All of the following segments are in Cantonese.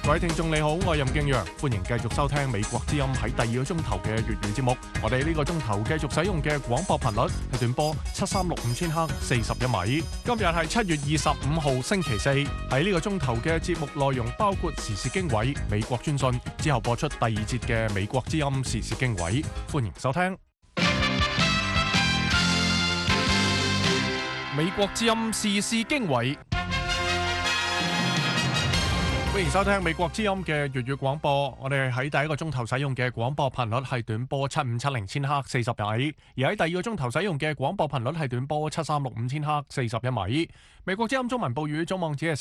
各位聽眾你好，我係任敬陽，歡迎繼續收聽美國之音喺第二個鐘頭嘅粵語節目。我哋呢個鐘頭繼續使用嘅廣播頻率係短波7365000赫41米。今日係7月25號星期四，喺呢個鐘頭嘅節目內容包括時事經緯、美國專訊，之後播出第二節嘅美國之音時事經緯，歡迎收聽。美國之音時事經緯。歡迎收聽美國之音嘅粵語廣播。我哋喺第一個鐘頭使用嘅廣播頻率係短波7570000赫40米，而喺第二個鐘頭使用嘅廣播頻率係短波7365000赫41米。美國之音中文報語總網址係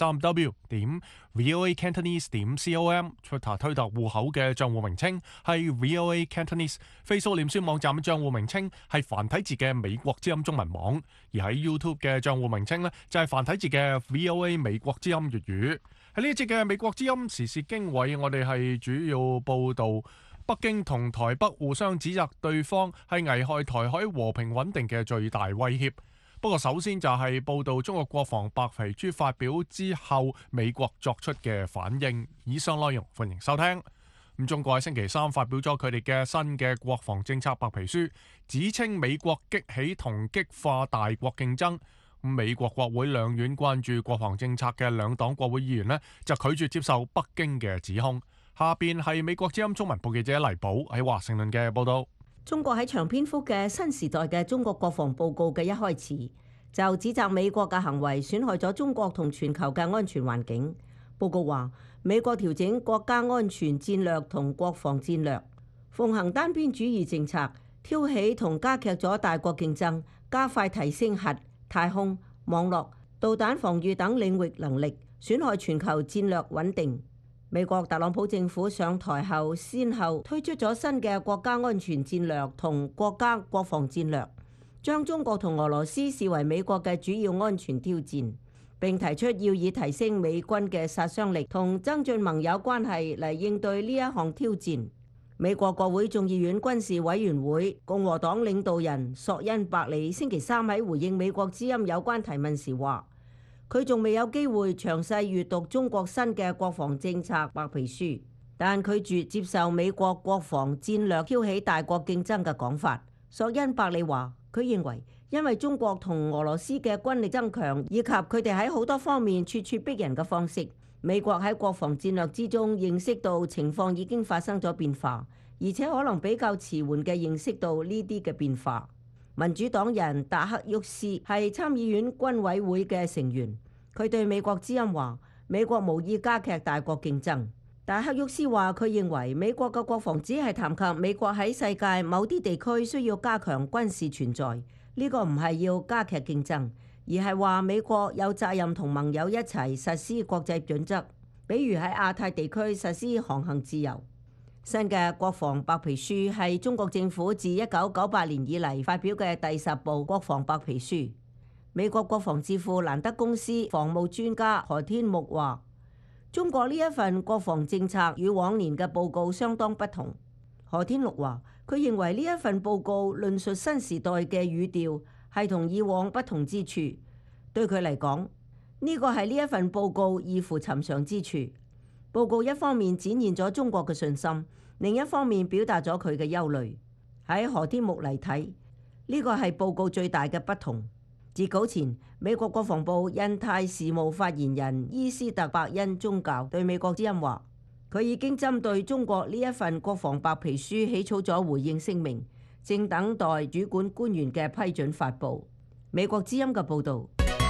3w.voacantonese.com，Twitter 推特戶口嘅賬戶名稱係 VOA Cantonese，Facebook 臉書網站嘅賬戶名稱係繁體字嘅美國之音中文網，而喺 YouTube 嘅賬戶名稱呢，就係繁體字嘅 VOA 美國之音粵語。喺呢一節嘅美國之音時事經緯，我哋係主要報導北京同台北互相指責對方係危害台海和平穩定嘅最大威脅。不過首先就係報導中國國防白皮書發表之後，美國作出嘅反應。以上內容歡迎收聽。中國喺星期三發表咗佢哋嘅新嘅國防政策白皮書，指稱美國激起同激化大國競爭。美國國會兩院關注國防政策嘅兩黨國會議員呢，就拒絕接受北京嘅指控。下邊係美國之音中文部記者黎寶喺華盛頓嘅報道。 中國喺長篇幅嘅新時代嘅中國國防報告嘅一開始，就指責美國嘅行為損害咗中國同全球嘅安全環境。報告話，美國調整國家安全戰略同國防戰略，奉行單邊主義政策，挑起同加劇咗大國競爭，加快提升核、太空、網絡、導彈防禦等領域能力，損害全球戰略穩定。美國特朗普政府上台後，先後推出咗新嘅國家安全戰略同國家國防戰略，將中國同俄羅斯視為美國嘅主要安全挑戰，並提出要以提升美軍嘅殺傷力同增進盟友關係嚟應對呢一項挑戰。美國國會眾議院軍事委員會共和黨領導人索恩伯里星期三喺回應美國之音有關提問時話，佢仲未有機會詳細閱讀中國新嘅國防政策白皮書，但拒絕接受美國國防戰略挑起大國競爭嘅講法。索恩伯里話，佢認為因為中國同俄羅斯嘅軍力增強，以及佢哋喺好多方面咄咄逼人嘅方式，美國喺國防戰略之中認識到情況已經發生咗變化，而且可能比較遲緩嘅認識到呢啲嘅變化。民主黨人達克沃斯係參議院軍委會嘅成員，佢對美國之音話，美國無意加劇大國競爭。達克沃斯話，佢認為美國嘅國防只係談及美國喺世界某啲地區需要加強軍事存在，呢個唔係要加劇競爭，而係話美國有責任同盟友一齊實施國際準則，比如喺亞太地區實施航行自由。新嘅國防白皮書係中國政府自1998年以嚟發表嘅第10部國防白皮書。美國國防智庫蘭德公司防務專家何天木話，中國呢一份國防政策與往年嘅報告相當不同。何天木話，佢認為呢一份報告論述新時代嘅語調係同以往不同之處。對佢嚟講，呢個係呢一份報告異乎尋常之處。報告一方面展現咗中國嘅信心，另一方面表達咗佢嘅憂慮。喺何天木嚟睇，呢個係報告最大嘅不同。截稿前，美國國防部印太事務發言人伊斯特伯恩宗教對美國之音話，佢已經針對中國呢一份國防白皮書起草咗回應聲明，正等待主管官員嘅批准發布。美國之音嘅報導。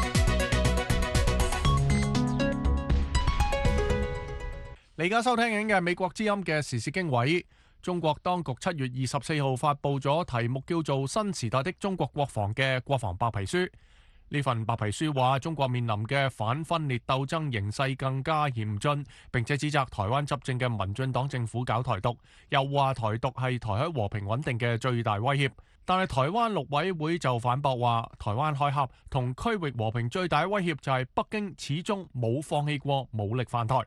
你而家收聽緊嘅美國之音嘅時事經緯。中國當局7月24號發布咗題目叫做《新時代的中國國防》嘅國防白皮書。呢份白皮書話，中國面臨嘅反分裂鬥爭形勢更加嚴峻，並且指責台灣執政嘅民進黨政府搞台獨，又話台獨係台海和平穩定嘅最大威脅。但係台灣陸委會就反駁話，台灣海峽同區域和平最大威脅就係北京始終冇放棄過武力犯台。下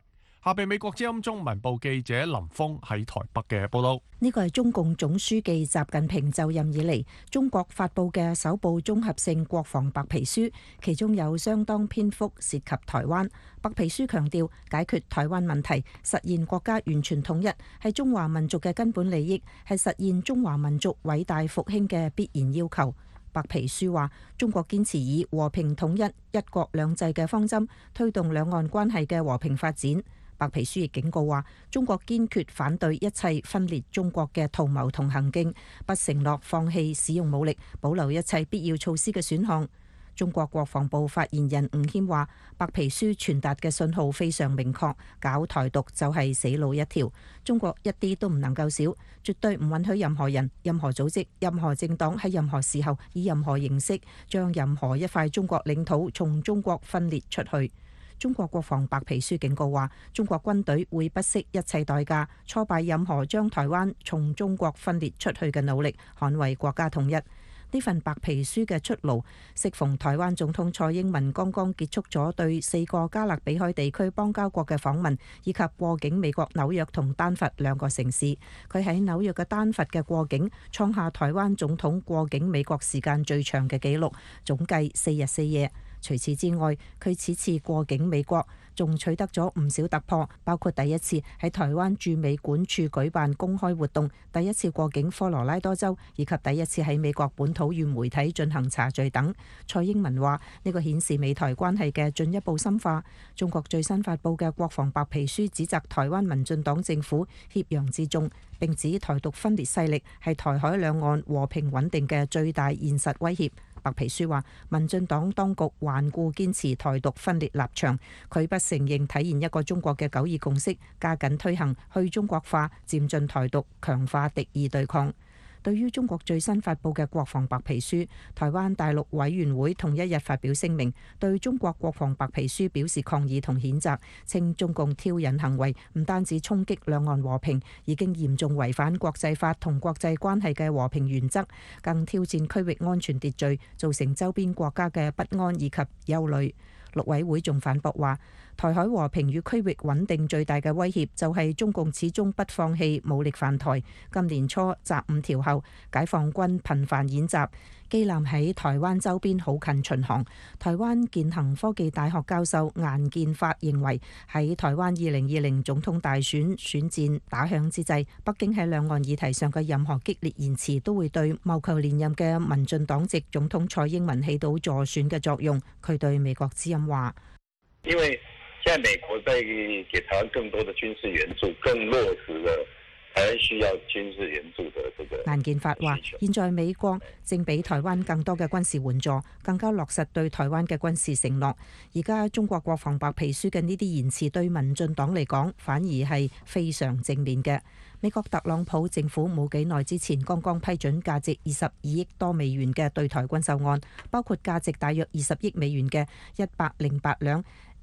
下被美國之音中文部記者林峰喺台北嘅報道。 呢個係中共總書記習近平就任以嚟中國發布嘅首部綜合性國防白皮書，其中有相當篇幅涉及台灣。白皮書強調，解決台灣問題、實現國家完全統一係中華民族嘅根本利益，係實現中華民族偉大復興嘅必然要求。白皮書話，中國堅持以和平統一、一國兩制嘅方針推動兩岸關係嘅和平發展。白皮書亦警告話，中國堅決反對一切分裂中國嘅圖謀同行徑，不承諾放棄使用武力，保留一切必要措施嘅選項。中國國防部發言人吳謙話，白皮書傳達嘅信號非常明確，搞台獨就係死路一條，中國一啲都唔能夠少，絕對唔允許任何人、任何組織、任何政黨喺任何時候以任何形式將任何一塊中國領土從中國分裂出去。中國國防白皮書警告話，中國軍隊會不惜一切代價挫敗任何將台灣從中國分裂出去嘅努力，捍衛國家統一。呢份白皮書嘅出爐，適逢台灣總統蔡英文剛剛結束咗對4個加勒比海地區邦交國嘅訪問，以及過境美國紐約同丹佛2個城市。佢喺紐約嘅丹佛嘅過境，創下台灣總統過境美國時間最長嘅紀錄，總計4日4夜。除此之外，佢此次過境美國仲取得咗唔少突破，包括第一次喺台灣駐美館處舉辦公開活動，第一次過境科羅拉多州，以及第一次喺美國本土與媒體進行茶敘等。蔡英文話，呢個顯示美台關係嘅進一步深化。中國最新發布嘅國防白皮書指責台灣民進黨政府挾洋自重，並指台獨分裂勢力係台海兩岸和平穩定嘅最大現實威脅。白皮書話，民進黨當局頑固堅持台獨分裂立場，拒不承認體現一個中國嘅九二共識，加緊推行去中國化，漸進台獨，強化敵意對抗。對於中國最新發布嘅國防白皮書，台灣大陸委員會同一日發表聲明，對中國國防白皮書表示抗議同譴責，稱中共挑釁行為唔單止衝擊兩岸和平，已經嚴重違反國際法同國際關係嘅和平原則，更挑戰區域安全秩序，造成周邊國家嘅不安以及憂慮。陸委會仲反駁話，台海和平與區域穩定最大嘅威脅就係中共始終不放棄武力犯台。今年初集5條後，解放軍頻繁演習，機艦喺台灣周邊好近巡航。台灣建行科技大學教授顏建發認為，喺台灣2020總統大選選戰打響之際，北京喺兩岸議題上嘅任何激烈言辭都會對謀求連任嘅民進黨籍總統蔡英文起到助選嘅作用。佢對美國之音話， 因為現在美國在給台灣更多的軍事援助，更落實了台灣需要軍事援助的這個。 顏建發話，現在美國正俾台灣更多嘅軍事援助，更加落實對台灣嘅軍事承諾。而家中國國防白皮書嘅呢啲言辭對民進黨嚟講，反而係非常正面嘅。美國特朗普政府冇幾耐之前剛剛批准價值22億多美元嘅對台軍售案，包括價值大約20億美元嘅108輛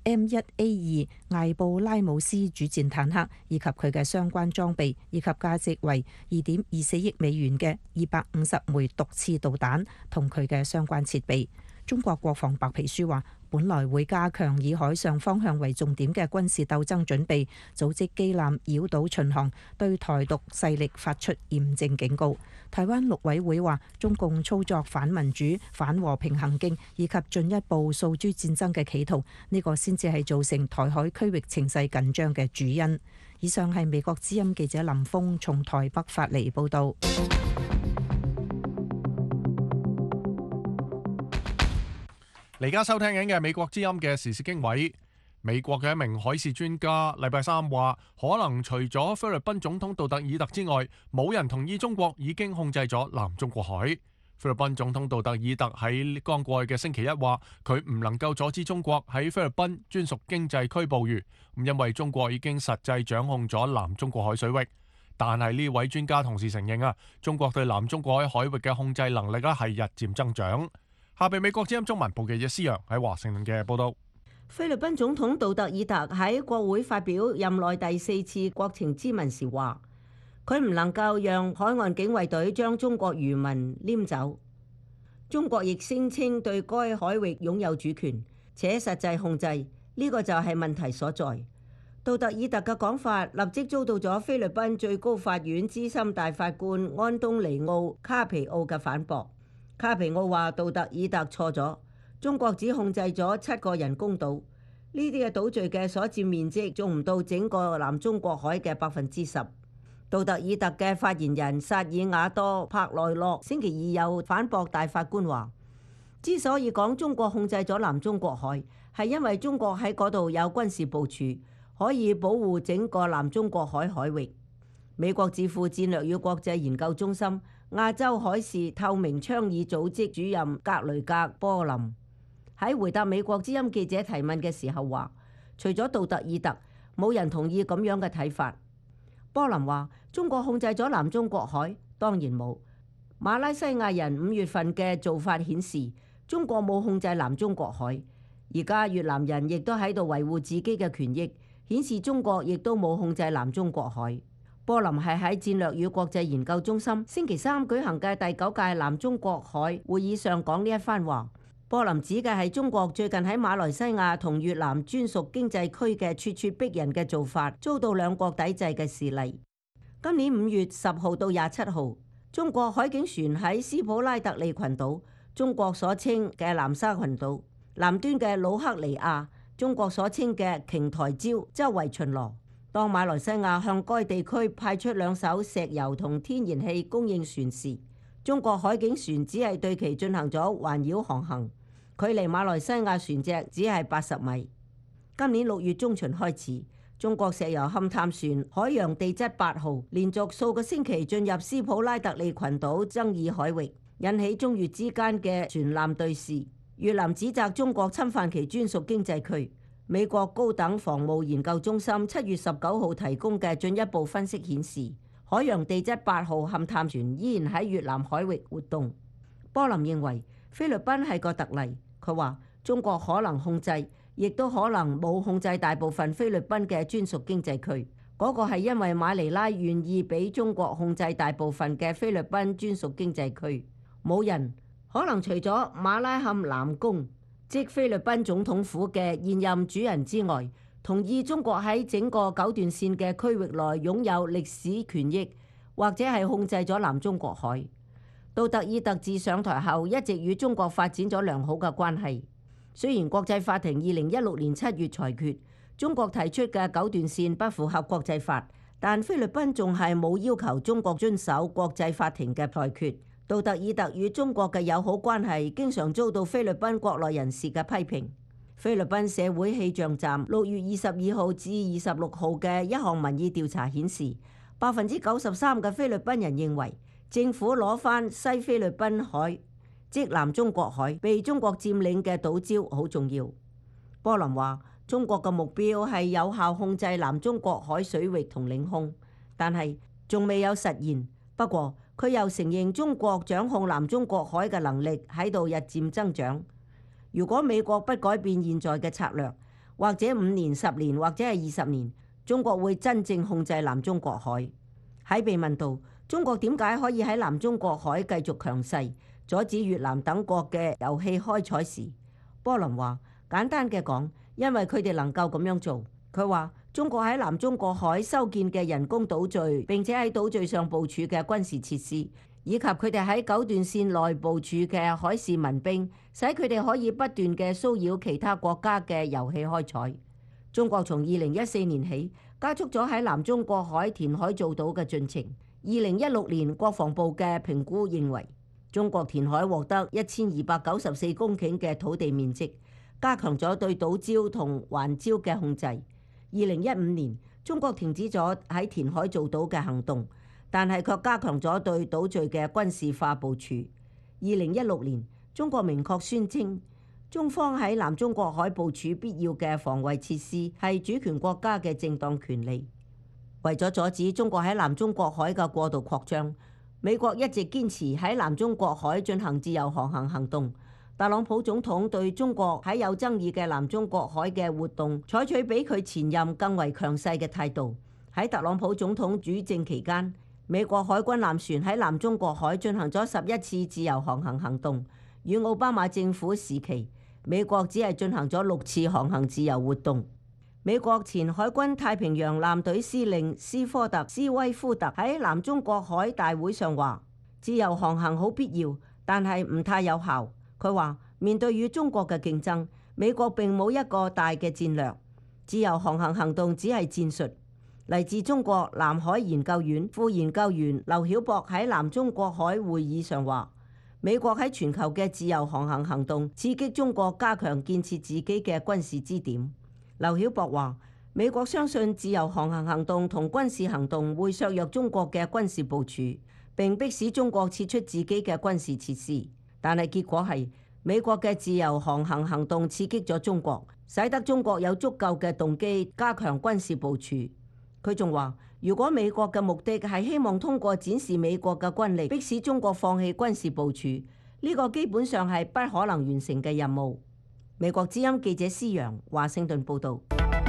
M1A2 艾布拉姆斯主戰坦克，以及佢嘅相關裝備，以及價值為2.24億美元嘅250枚毒刺導彈同佢嘅相關設備。中國國防白皮書話，本來會加強以海上方向為重點嘅軍事鬥爭準備，組織機艦繞島巡航，對台獨勢力發出嚴正警告。台灣陸委會話，中共操作反民主、反和平行徑，以及進一步訴諸戰爭嘅企圖，呢個先至係造成台海區域情勢緊張嘅主因。以上係美國之音記者林峰從台北發嚟報導。 而家收聽緊嘅美國之音嘅時事經緯，美國嘅一名海事專家禮拜三話，可能除咗菲律賓總統杜特爾特之外，冇人同意中國已經控制咗南中國海。菲律賓總統杜特爾特喺剛過去嘅星期一話，佢唔能夠阻止中國喺菲律賓專屬經濟區捕魚，因為中國已經實際掌控咗南中國海水域。但係呢位專家同時承認啊，中國對南中國海海域嘅控制能力係日漸增長。下邊美國之音中文部記者施洋喺華盛頓嘅報道。 菲律賓總統杜特爾特喺國會發表任內第4次國情咨文時話，佢唔能夠讓海岸警衛隊將中國漁民拈走。中國亦聲稱對該海域擁有主權且實際控制，呢個就係問題所在。 杜特爾特嘅講法立即遭到咗菲律賓最高法院資深大法官安東尼奧卡皮奧嘅反駁。卡皮奧話杜特爾特錯咗，中國只控制咗7個人工島，呢啲嘅島嶼嘅所佔面積仲唔到整個南中國海嘅10%。杜特爾特嘅發言人薩爾瓦多帕內洛星期二又反駁大法官話，之所以講中國控制咗南中國海，係因為中國喺嗰度有軍事部署，可以保護整個南中國海海域。美國智庫戰略與國際研究中心亞洲海事透明倡議組織主任格雷格波林喺回答美國之音記者提問嘅時候話，除咗杜特爾特，冇人同意咁樣嘅睇法。波林話，中國控制咗南中國海？當然冇。馬來西亞人5月份嘅做法顯示，中國冇控制南中國海。而家越南人亦都喺度維護自己嘅權益，顯示中國亦都冇控制南中國海。波林係喺戰略與國際研究中心星期3舉行嘅第9屆南中國海會議上講呢一番話。波林指嘅係中國最近喺馬來西亞同越南專屬經濟區嘅咄咄逼人嘅做法，遭到兩國抵制嘅事例。今年5月10號到27號，中國海警船喺斯普拉特利群島，中國所稱嘅南沙群島南端嘅魯克尼亞，中國所稱嘅瓊台礁周圍巡邏。當馬來西亞向該地區派出2艘石油同天然氣供應船時，中國海警船只係對其進行咗環繞航行，距離馬來西亞船隻只係80米。今年6月中旬開始，中國石油勘探船海洋地質8號連續數個星期進入斯普拉特利群島爭議海域，引起中越之間嘅船艦對峙。越南指責中國侵犯其專屬經濟區。美國高等防務研究中心7月19號提供嘅進一步分析顯示，海洋地質8號勘探船依然喺越南海域活動。波林認為菲律賓係個特例，佢話中國可能控制，亦都可能冇控制大部分菲律賓嘅專屬經濟區。嗰個係因為馬尼拉願意俾中國控制大部分嘅菲律賓專屬經濟區。冇人可能除咗馬拉坎南宮，即菲律賓總統府嘅現任主人之外，同意中國喺整個九段線嘅區域內擁有歷史權益，或者係控制咗南中國海。杜特爾特自上台後一直與中國發展咗良好嘅關係。雖然國際法庭2016年7月裁決中國提出嘅九段線不符合國際法，但菲律賓仲係冇要求中國遵守國際法庭嘅裁決。杜特爾特與中國嘅友好關係經常遭到菲律賓國內人士嘅批評。菲律賓社會氣象站6月22號至26號嘅一項民意調查顯示，93%嘅菲律賓人認為政府攞返西菲律賓海，即南中國海被中國佔領嘅島礁好重要。波林話，中國嘅目標係有效控制南中國海水域同領空，但係仲未有實現。不過佢又承認中國掌控南中國海嘅能力喺度日漸增長。如果美國不改變現在嘅策略，或者5年、10年或者係20年，中國會真正控制南中國海。喺被問到中國點解可以喺南中國海繼續強勢，阻止越南等國嘅油氣開採時，波林話，簡單嘅講，因為佢哋能夠咁樣做。佢話中國喺南中國海修建嘅人工島嶼，並且喺島嶼上部署嘅軍事設施，以及佢哋喺九段線內部署嘅海事民兵，使佢哋可以不斷嘅騷擾其他國家嘅油氣開採。中國從2014年起加速咗喺南中國海填海造島嘅進程。2016年國防部嘅評估認為，中國填海獲得1294公頃嘅土地面積，加強咗對島礁同環礁嘅控制。2015年，中國停止咗喺填海造島嘅行動，但係卻加強咗對島嶼嘅軍事化部署。2016年，中國明確宣稱，中方喺南中國海部署必要嘅防衛設施係主權國家嘅正當權利。為咗阻止中國喺南中國海嘅過度擴張，美國一直堅持喺南中國海進行自由航行行動。特朗普總統對中國喺有爭議嘅南中國海嘅活動採取比佢前任更為強勢嘅態度。喺特朗普總統主政期間，美國海軍艦船喺南中國海進行咗11次自由航行行動，與奧巴馬政府時期，美國只係進行咗6次航行自由活動。 美國前海軍太平洋艦隊司令斯科特·斯威夫特喺南中國海大會上話：自由航行好必要，但係唔太有效。佢話面對與中國嘅競爭，美國並冇一個大嘅戰略，自由航行行動只係戰術。嚟自中國南海研究院副研究員劉曉博喺南中國海會議上話：美國喺全球嘅自由航行行動刺激中國加強建設自己嘅軍事支點。劉曉博話：美國相信自由航行行動同軍事行動會削弱中國嘅軍事部署，並迫使中國撤出自己嘅軍事設施。但係結果係美國嘅自由航行行動刺激咗中國，使得中國有足夠嘅動機加強軍事部署。佢仲話：如果美國嘅目的係希望通過展示美國嘅軍力，迫使中國放棄軍事部署，呢個基本上係不可能完成嘅任務。美國之音記者施洋華盛頓報導。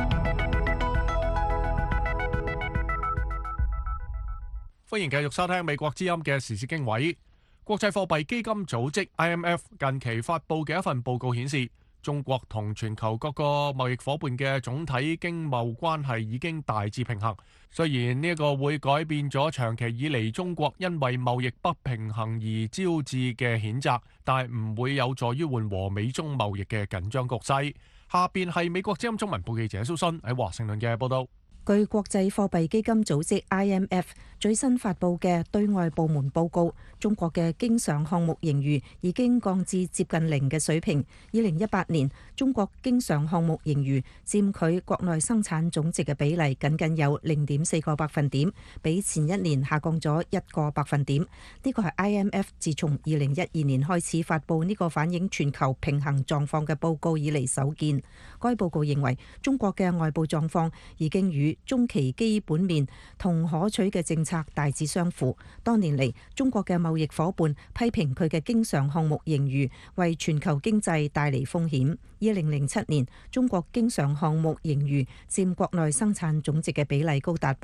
歡迎繼續收聽美國之音嘅時事經緯。國際貨幣基金組織 IMF 近期發布嘅一份報告顯示，中國同全球各個貿易夥伴嘅總體經貿關係已經大致平衡。雖然呢一個會改變咗長期以嚟中國因為貿易不平衡而招致嘅譴責，但係唔會有助於緩和美中貿易嘅緊張局勢。下邊係美國之音中文部記者蘇信喺華盛頓嘅報道。 據國際貨幣基金組織 IMF 最新發布嘅對外部門報告，中國嘅經常項目盈餘已經降至接近零嘅水平。2018年，中國經常項目盈餘佔佢國內生產總值嘅比例僅僅有0.4個百分點，比前一年下降咗1個百分點。呢個係 IMF 自從2012年開始發布呢個反映全球平衡狀況嘅報告以嚟首見。該報告認為，中國嘅外部狀況已經與中期基本面同可取嘅政策大致相符。多年嚟，中國嘅貿易夥伴批評佢嘅經常項目盈餘為全球經濟帶嚟風險。2007年，中國經常項目盈餘佔國內生產總值嘅比例高達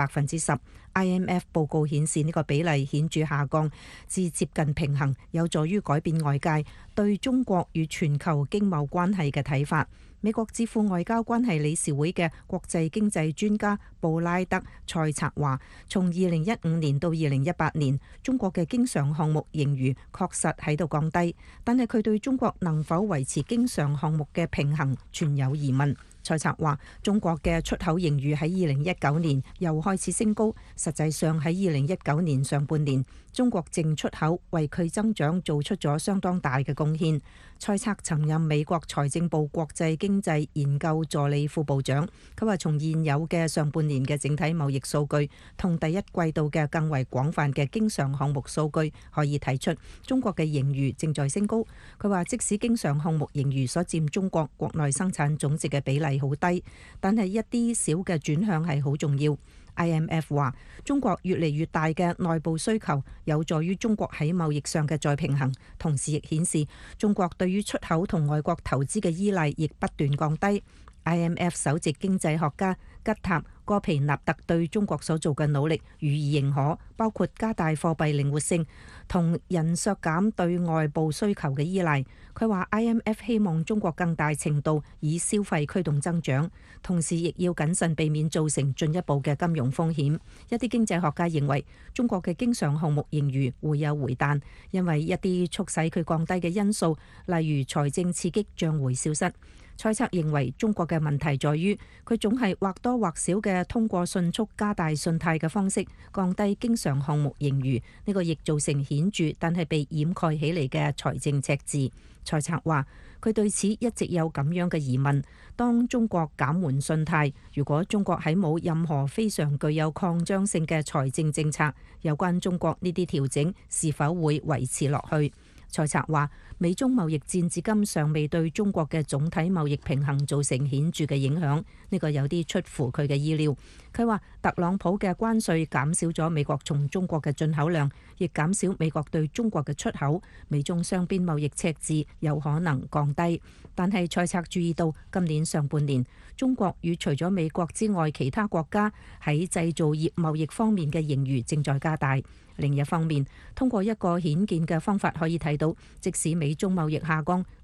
10%。IMF 報告顯示呢個比例顯著下降至接近平衡，有助於改變外界對中國與全球經貿關係嘅睇法。美國智庫外交關係理事會嘅國際經濟專家布拉德塞策話，從2015年到2018年，中國嘅經常項目盈餘確實喺度降低，但係佢對中國能否維持經常項目嘅平衡存有疑問。塞策話，中國嘅出口盈餘喺2019年又開始升高，實際上喺2019年上半年，中國淨出口為佢增長做出咗相當大嘅貢獻。塞策曾任美國財政部國際經濟研究助理副部長，佢話從現有嘅上半年嘅整體貿易數據同第一季度嘅更為廣泛嘅經常項目數據可以睇出，中國嘅盈餘正在升高。佢話即使經常項目盈餘所佔中國國內生產總值嘅比例好低，但係一啲小嘅轉向係好重要。IMF 話，中國越嚟越大嘅內部需求有助於中國喺貿易上嘅再平衡，同時亦顯示中國對於出口同外國投資嘅依賴亦不斷降低。IMF 首席經濟學家吉塔戈皮納特對中國所做嘅努力予以認可，包括加大貨幣靈活性同人削減對外部需求嘅依賴。佢話 IMF 希望中國更大程度以消費驅動增長，同時亦要謹慎避免造成進一步嘅金融風險。一啲經濟學家認為中國嘅經常項目盈餘會有回彈，因為一啲促使佢降低嘅因素，例如財政刺激將會消失。塞策認為中國嘅問題在於佢總係或多或少嘅通過迅速加大信貸嘅方式降低經常項目盈餘，呢個亦造成顯著但係被掩蓋起嚟嘅財政赤字。塞策話佢對此一直有咁樣嘅疑問，當中國減緩信貸，如果中國喺冇任何非常具有擴張性嘅財政政策，有關中國呢啲調整是否會維持落去？塞策話，美中貿易戰至今尚未對中國嘅總體貿易平衡造成顯著嘅影響，呢個有啲出乎佢嘅意料。佢話特朗普嘅關稅減少咗美國從中國嘅進口量，亦減少美國對中國嘅出口，美中雙邊貿易赤字有可能降低。但係塞策注意到今年上半年，中國與除咗美國之外其他國家喺製造業貿易方面嘅盈餘正在加大。另一方面，通過一個顯見嘅方法可以睇到，即使美中貿易下降，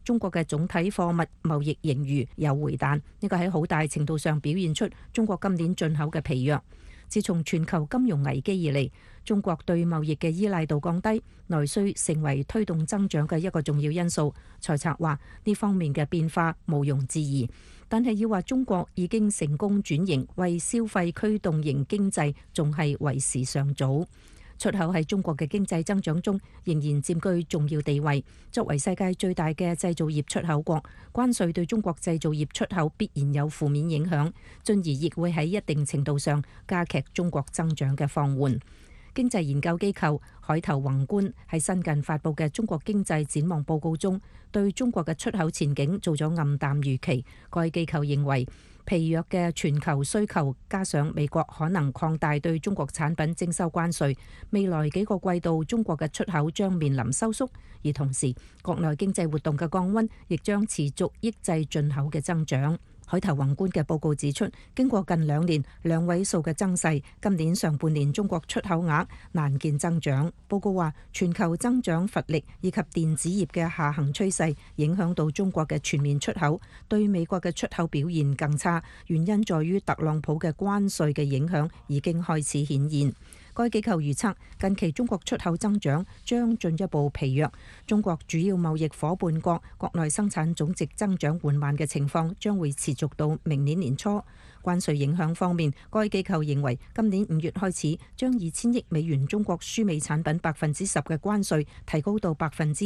中國嘅總體貨物貿易盈餘有回彈，呢個喺好大程度上表現出中國今年進口嘅疲弱。自從全球金融危機以嚟，中國對貿易嘅依賴度降低，內需成為推動增長嘅一個重要因素。財策話呢方面嘅變化毋庸置疑，但係要話中國已經成功轉型為消費驅動型經濟，仲係為時尚早。出口喺中國嘅經濟增長中仍然佔據重要地位。作為世界最大嘅製造業出口國，關稅對中國製造業出口必然有負面影響，進而亦會喺一定程度上加劇中國增長嘅放緩。經濟研究機構海頭宏觀喺新近發布嘅中國經濟展望報告中，對中國嘅出口前景做咗暗淡預期。該機構認為，疲弱嘅全球需求加上美國可能擴大對中國產品徵收關稅，未來幾個季度中國嘅出口將面臨收縮，而同時國內經濟活動嘅降溫亦將持續抑制進口嘅增長。海頭宏觀嘅報告指出，經過近2年兩位數嘅增勢，今年上半年中國出口額難見增長。報告話，全球增長乏力以及電子業嘅下行趨勢影響到中國嘅全面出口，對美國嘅出口表現更差。原因在於特朗普嘅關稅嘅影響已經開始顯現。該機構預測，近期中國出口增長將進一步疲弱，中國主要貿易夥伴國國內生產總值增長緩慢嘅情況將會持續到明年年初。關稅影響方面，該機構認為今年5月開始將2000億美元中國輸美產品10%嘅關稅提高到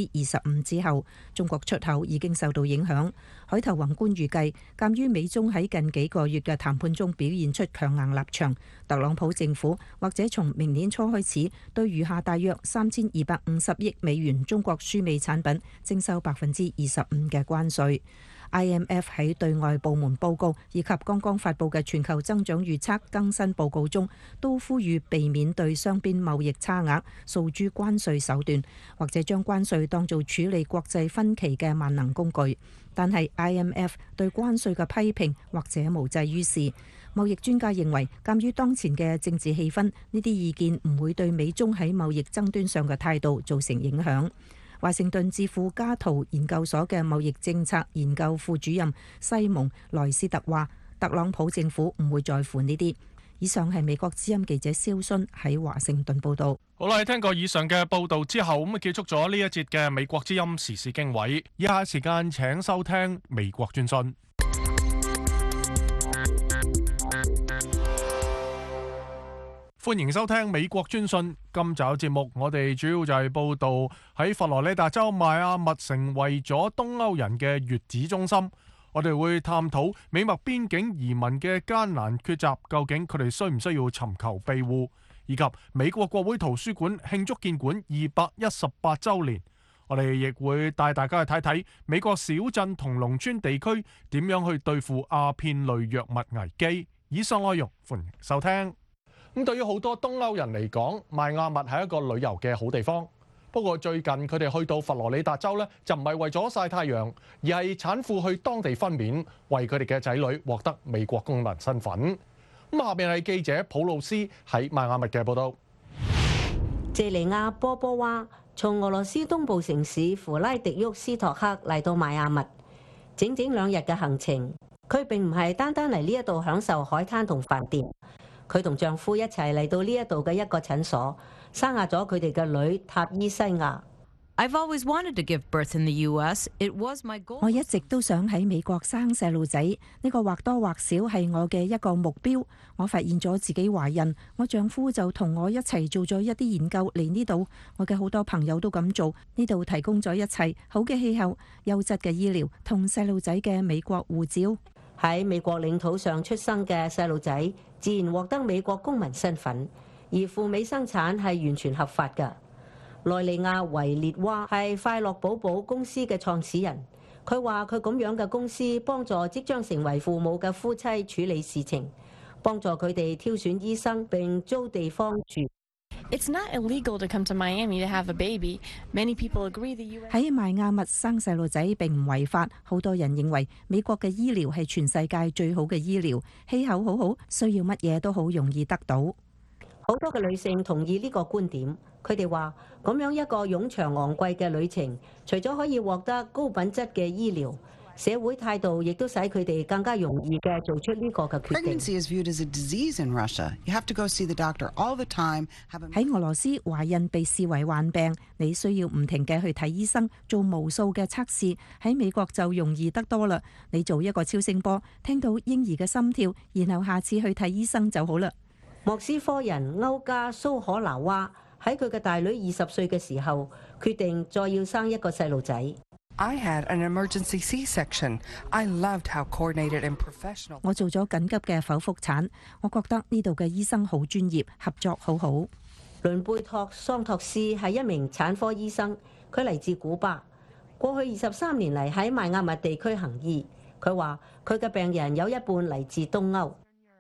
25%之後，中國出口已經受到影響。海頭宏觀預計，鑑於美中喺近幾個月嘅談判中表現出強硬立場，特朗普政府或者從明年初開始對餘下大約3250億美元中國輸美產品徵收25%嘅關稅。IMF 喺對外部門報告以及剛剛發布嘅全球增長預測更新報告中，都呼籲避免對雙邊貿易差額訴諸關稅手段，或者將關稅當做處理國際分歧嘅萬能工具。但係 IMF 對關稅嘅批評或者無濟於事。貿易專家認為，鑑於當前嘅政治氣氛，呢啲意見唔會對美中喺貿易爭端上嘅態度造成影響。華盛頓智庫加圖研究所嘅貿易政策研究副主任西蒙萊斯特話，特朗普政府唔會在乎呢啲。以上係美國之音記者蕭순喺華盛頓報道。 好啦，聽過以上嘅報道之後，咁結束咗呢一節嘅美國之音時事經緯。以下時間請收聽美國專訊。歡迎收聽美國專訊。今集節目我哋主要就係報道喺佛羅里達州邁阿密成為咗東歐人嘅月子中心。我哋會探討美墨邊境移民嘅艱難抉擇，究竟佢哋需唔需要尋求庇護，以及美國國會圖書館慶祝建館218週年。我哋亦會帶大家去睇睇美國小鎮同農村地區點樣去對付鴉片類藥物危機。以上內容歡迎收聽。咁對於好多東歐人嚟講，邁阿密係一個旅遊嘅好地方。不過最近佢哋去到佛羅里達州呢，就唔係為咗曬太陽，而係產婦去當地分娩，為佢哋嘅仔女獲得美國公民身份。咁下面係記者普魯斯喺邁阿密嘅報導。 謝尼亞波波娃從俄羅斯東部城市弗拉迪沃斯托克嚟到邁阿密，整整2日嘅行程。佢並唔係單單嚟呢一度享受海灘同飯店。佢同丈夫一齊嚟到呢一度嘅一個診所，生下咗佢哋嘅女塔伊西亞。 我一直都想喺美國生細路仔，呢個或多或少係我嘅一個目標。我發現咗自己懷孕，我丈夫就同我一齊做咗一啲研究嚟呢度。我嘅好多朋友都咁做，呢度提供咗一切好嘅氣候、優質嘅醫療同細路仔嘅美國護照。 喺美國領土上出生嘅細路仔，自然獲得美國公民身份，而赴美生產係完全合法㗎。萊利亞維列娃係快樂寶寶公司嘅創始人，佢話佢咁樣嘅公司幫助即將成為父母嘅夫妻處理事情，幫助佢哋挑選醫生並租地方住。 喺邁阿密生細路仔並唔違法，好多人認為美國嘅醫療係全世界最好嘅醫療，氣候好好，需要乜嘢都好容易得到。 好多嘅女性同意呢個觀點，佢哋話咁樣一個冗長昂貴嘅旅程，除咗可以獲得高品質嘅醫療，社會態度亦都使佢哋更加容易嘅做出呢個嘅決定。 喺俄羅斯，懷孕被視為患病，你需要唔停嘅去睇醫生，做無數嘅測試。喺美國就容易得多啦，你做一個超聲波，聽到嬰兒嘅心跳，然後下次去睇醫生就好啦。 莫斯科人歐加蘇可拿娃喺佢嘅大女20歲嘅時候，決定再要生一個細路仔。 我做咗緊急嘅剖腹產，我覺得呢度嘅醫生好專業，合作好好。 倫貝托桑托斯係一名產科醫生，佢嚟自古巴，過去23年嚟喺邁阿密地區行醫。佢話佢嘅病人有一半嚟自東歐。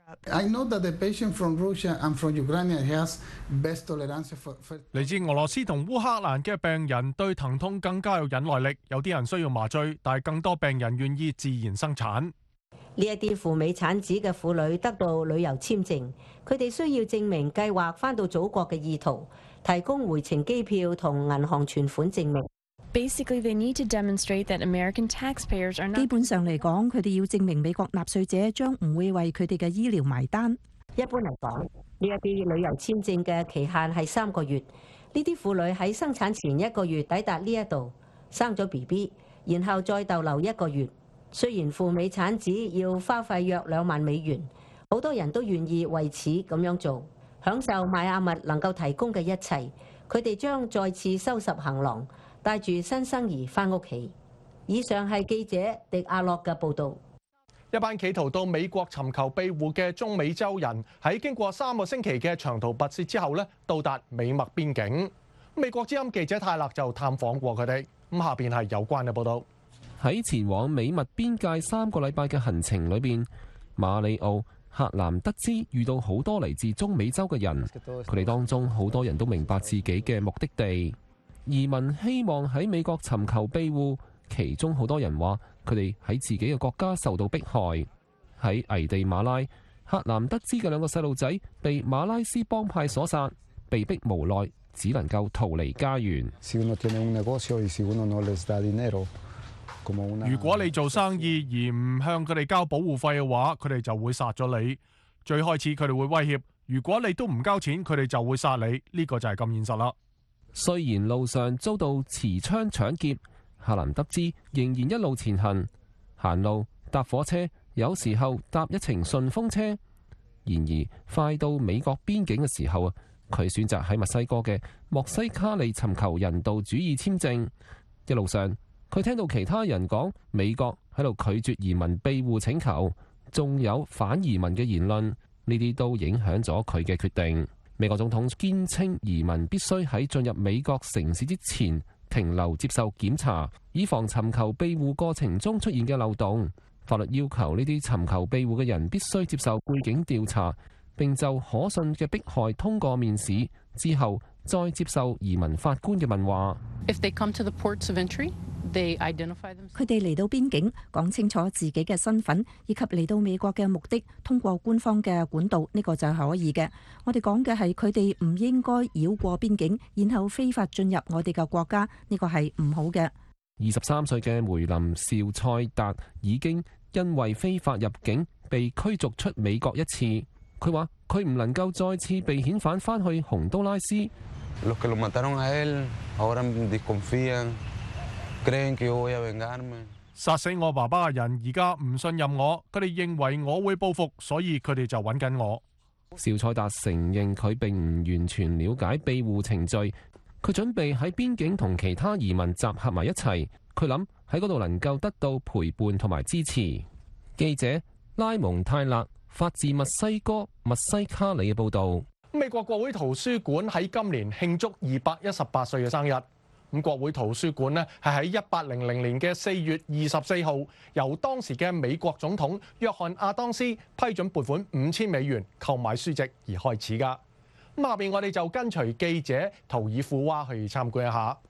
嚟自俄羅斯同烏克蘭嘅病人對疼痛更加有忍耐力，有啲人需要麻醉，但係更多病人願意自然生產。 呢一啲赴美產子嘅婦女得到旅遊簽證，佢哋需要證明計劃返到祖國嘅意圖，提供回程機票同銀行存款證明。 基本上嚟講，佢哋要證明美國納稅者將唔會為佢哋嘅醫療埋單。 一般嚟講，呢一啲旅遊簽證嘅期限係3個月。呢啲婦女喺生產前1個月抵達呢一度，生咗 BB， 然後再逗留1個月。雖然赴美產子要花費約2萬美元，好多人都願意為此咁樣做，享受邁阿密能夠提供嘅一切。佢哋將再次收拾行囊，帶住新生兒返屋企。以上係記者迪亞洛嘅報導。 一班企圖到美國尋求庇護嘅中美洲人喺經過3個星期嘅長途跋涉之後到達美墨邊境。美國之音記者泰勒就探訪過佢哋。下邊係有關嘅報導。 喺前往美墨邊界3個禮拜嘅行程裏邊，馬里奧、克南德茲遇到好多嚟自中美洲嘅人，佢哋當中好多人都明白自己嘅目的地。移民希望喺美國尋求庇護，其中好多人話佢哋喺自己嘅國家受到迫害。喺危地馬拉，克南德茲嘅2個細路仔被馬拉斯幫派所殺，被逼無奈只能夠逃離家園。 如果你做生意而唔向佢哋交保護費嘅話，佢哋就會殺咗你。最開始佢哋會威脅，如果你都唔交錢，佢哋就會殺你。呢個就係咁現實啦。 雖然路上遭到持槍搶劫，克南德茲仍然一路前行，行路、搭火車，有時候搭一程順風車。然而快到美國邊境嘅時候啊，佢選擇喺墨西哥嘅莫西卡利尋求人道主義簽證。一路上，佢聽到其他人講美國喺度拒絕移民庇護請求，仲有反移民嘅言論，呢啲都影響咗佢嘅決定。美國總統堅稱移民必須喺進入美國城市之前停留接受檢查，以防尋求庇護過程中出現嘅漏洞。法律要求呢啲尋求庇護嘅人必須接受背景調查，並就可信嘅迫害通過面試，之後再接受移民法官嘅問話。 佢哋嚟到邊境，講清楚自己嘅身份以及嚟到美國嘅目的，通過官方嘅管道，呢個就係可以嘅。我哋講嘅係佢哋唔應該繞過邊境，然後非法進入我哋嘅國家，呢個係唔好嘅。 23歲嘅梅林紹塞達已經因為非法入境被驅逐出美國1次。佢話佢唔能夠再次被遣返返去洪都拉斯。 殺死我爸爸嘅人而家唔信任我，佢哋認為我會報復，所以佢哋就揾緊我。 紹塞達承認佢並唔完全了解庇護程序，佢準備喺邊境同其他移民集合埋一齊。佢諗喺嗰度能夠得到陪伴同埋支持。記者拉蒙泰勒發自墨西哥墨西卡里嘅報導。 美國國會圖書館喺今年慶祝218歲嘅生日。國會圖書館呢係喺1800年嘅4月24號由當時嘅美國總統約翰亞當斯批准撥款5000美元購買書籍而開始㗎。下邊我哋就跟隨記者圖爾庫娃去參觀一下。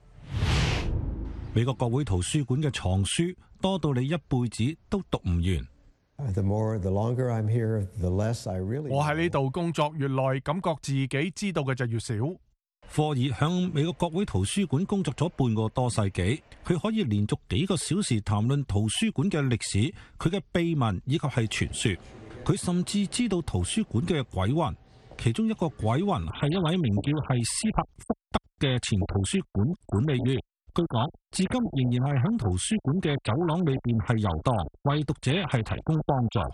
美國國會圖書館嘅藏書多到你一輩子都讀唔完。 我喺呢度工作越耐，感覺自己知道嘅就越少。 霍爾響美國國會圖書館工作咗半個多世紀，佢可以連續幾個小時談論圖書館嘅歷史、佢嘅秘聞以及係傳說。佢甚至知道圖書館嘅鬼魂，其中一個鬼魂係一位名叫係斯帕福德嘅前圖書館管理員。據講，至今仍然係響圖書館嘅走廊裏邊係遊蕩，為讀者係提供幫助。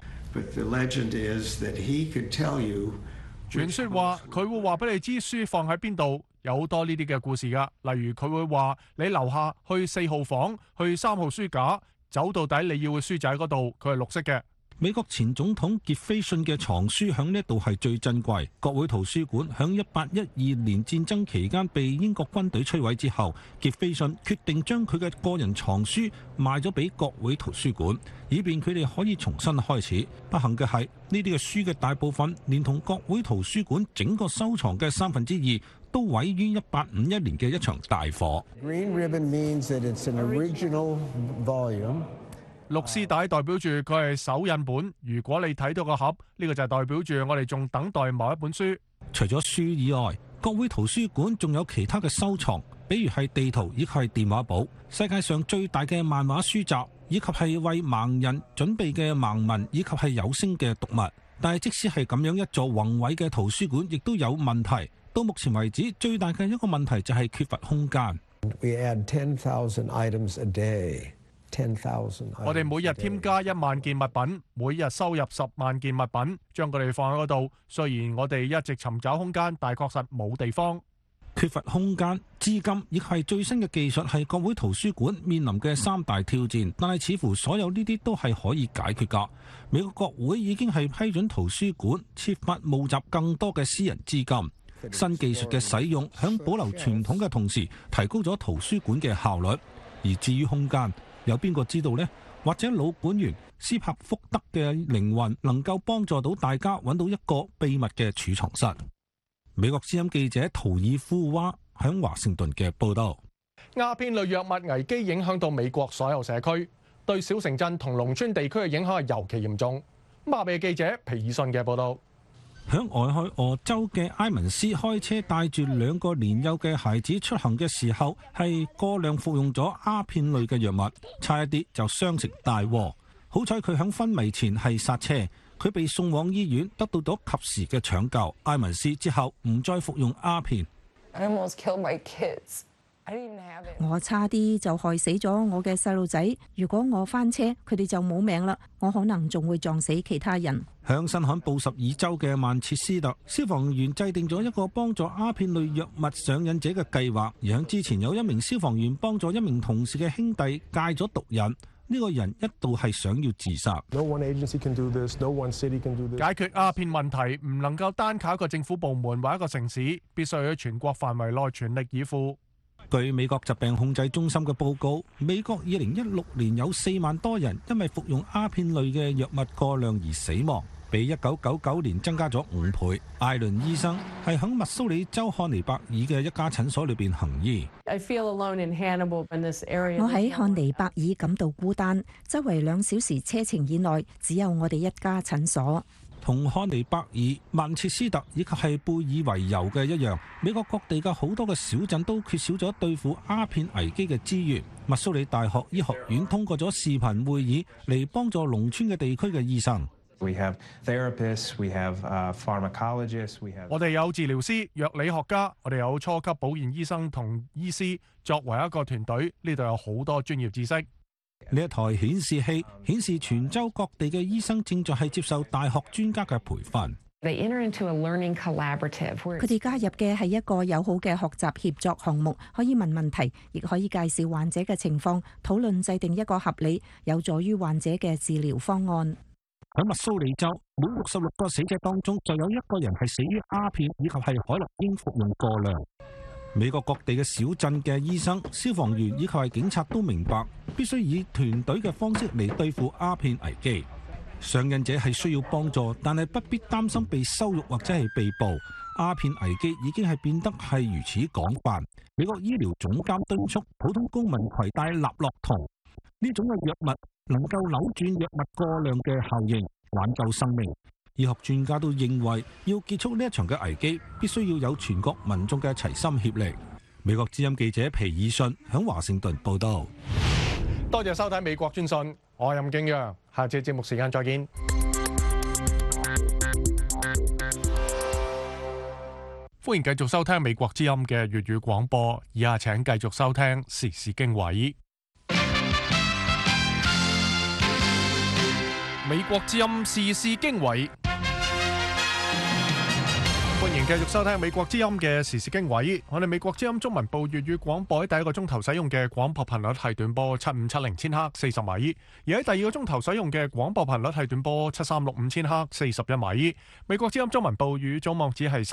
傳說話佢會話俾你知書放喺邊度，有好多呢啲嘅故事㗎。例如佢會話你樓下去4號房，去3號書架，走到底你要嘅書就喺嗰度，佢係綠色嘅。 美國前總統傑斐遜嘅藏書響呢度係最珍貴。國會圖書館響1812年戰爭期間被英國軍隊摧毀之後，傑斐遜決定將佢嘅個人藏書賣咗俾國會圖書館，以便佢哋可以重新開始。不幸嘅係，呢啲嘅書嘅大部分，連同國會圖書館整個收藏嘅2/3，都毀於1851年嘅一場大火。 Green ribbon means that it's an original volume. 綠絲帶代表住佢係首印本，如果你睇到個盒，呢個就係代表住我哋仲等待某一本書。 除咗書以外，國會圖書館仲有其他嘅收藏，比如係地圖以及係電話簿，世界上最大嘅漫畫書集，以及係為盲人準備嘅盲文以及係有聲嘅讀物。但係即使係咁樣一座宏偉嘅圖書館，亦都有問題。到目前為止，最大嘅一個問題就係缺乏空間。 We add 10,000 items a day. 我哋每日添加1萬件物品，每日收入10萬件物品，將佢哋放喺嗰度。雖然我哋一直尋找空間，但係確實冇地方。 缺乏空間、資金，亦係最新嘅技術，係國會圖書館面臨嘅3大挑戰。但係似乎所有呢啲都係可以解決㗎。美國國會已經係批准圖書館設法募集更多嘅私人資金。新技術嘅使用，響保留傳統嘅同時，提高咗圖書館嘅效率。而至於空間，有邊個知道呢？或者老管員斯帕福德嘅靈魂能夠幫助到大家揾到一個秘密嘅儲藏室。美國之音記者圖爾夫娃喺華盛頓嘅報道。 鴉片類藥物危機影響到美國所有社區，對小城鎮同農村地區嘅影響係尤其嚴重。馬比記者皮爾遜嘅報道。 響俄亥俄州嘅埃文斯開車帶住2個年幼嘅孩子出行嘅時候，係過量服用咗鴉片類嘅藥物，差一啲就傷成大禍。好彩佢響昏迷前係剎車，佢被送往醫院，得到咗及時嘅搶救。埃文斯之後唔再服用鴉片。 我差啲就害死咗我嘅細路仔，如果我翻車，佢哋就冇命啦，我可能仲會撞死其他人。 響新罕布什爾州嘅曼徹斯特，消防員制定咗一個幫助鴉片類藥物上癮者嘅計劃，而響之前有一名消防員幫助一名同事嘅兄弟戒咗毒癮。呢個人一度係想要自殺。 解決鴉片問題唔能夠單靠一個政府部門或一個城市，必須喺全國範圍內全力以赴。 據美國疾病控制中心嘅報告，美國2016年有4萬多人因為服用鴉片類嘅藥物過量而死亡，比1999年增加咗5倍。艾倫醫生係響密蘇里州漢尼伯爾嘅一家診所裏邊行醫。 我喺漢尼伯爾感到孤單，周圍2小時車程以內只有我哋一家診所。 同漢尼伯爾、曼徹斯特以及係貝爾維尤嘅一樣，美國各地嘅好多嘅小鎮都缺少咗對付鴉片危機嘅資源。密蘇里大學醫學院通過咗視頻會議嚟幫助農村嘅地區嘅醫生。 We have therapists, we have pharmacologists, we have 我哋有治療師、藥理學家，我哋有初級保健醫生同醫師，作為一個團隊，呢度有好多專業知識。 呢一台顯示器顯示全州各地嘅醫生正在係接受大學專家嘅培訓。 佢哋加入嘅係一個友好嘅學習協作項目，可以問問題，亦可以介紹患者嘅情況，討論制定一個合理、有助於患者嘅治療方案。 喺密蘇里州，每66個死者當中就有1個人係死於鴉片以及係海洛因服用過量。美國各地嘅小鎮嘅醫生、消防員以及係警察都明白，必須以團隊嘅方式嚟對付鴉片危機。上癮者係需要幫助，但係不必擔心被羞辱或者係被捕。鴉片危機已經係變得係如此廣泛。美國醫療總監敦促普通公民攜帶納洛酮呢種嘅藥物， 能夠扭轉藥物過量嘅效應，挽救生命。醫學專家都認為，要結束呢一場嘅危機，必須要有全國民眾嘅齊心協力。美國之音記者皮爾遜響華盛頓報道。 多謝收睇美國專訊，我係任敬揚，下次節目時間再見。歡迎繼續收聽美國之音嘅粵語廣播，以下請繼續收聽時事經緯。美國之音時事經緯。歡迎繼續收聽美國之音嘅時事經緯。我哋美國之音中文部粵語廣播喺第一個鐘頭使用嘅廣播頻率係短波7570千赫40米，而喺第二個鐘頭使用嘅廣播頻率係短波7365千赫41米。美國之音中文部粵語總網址係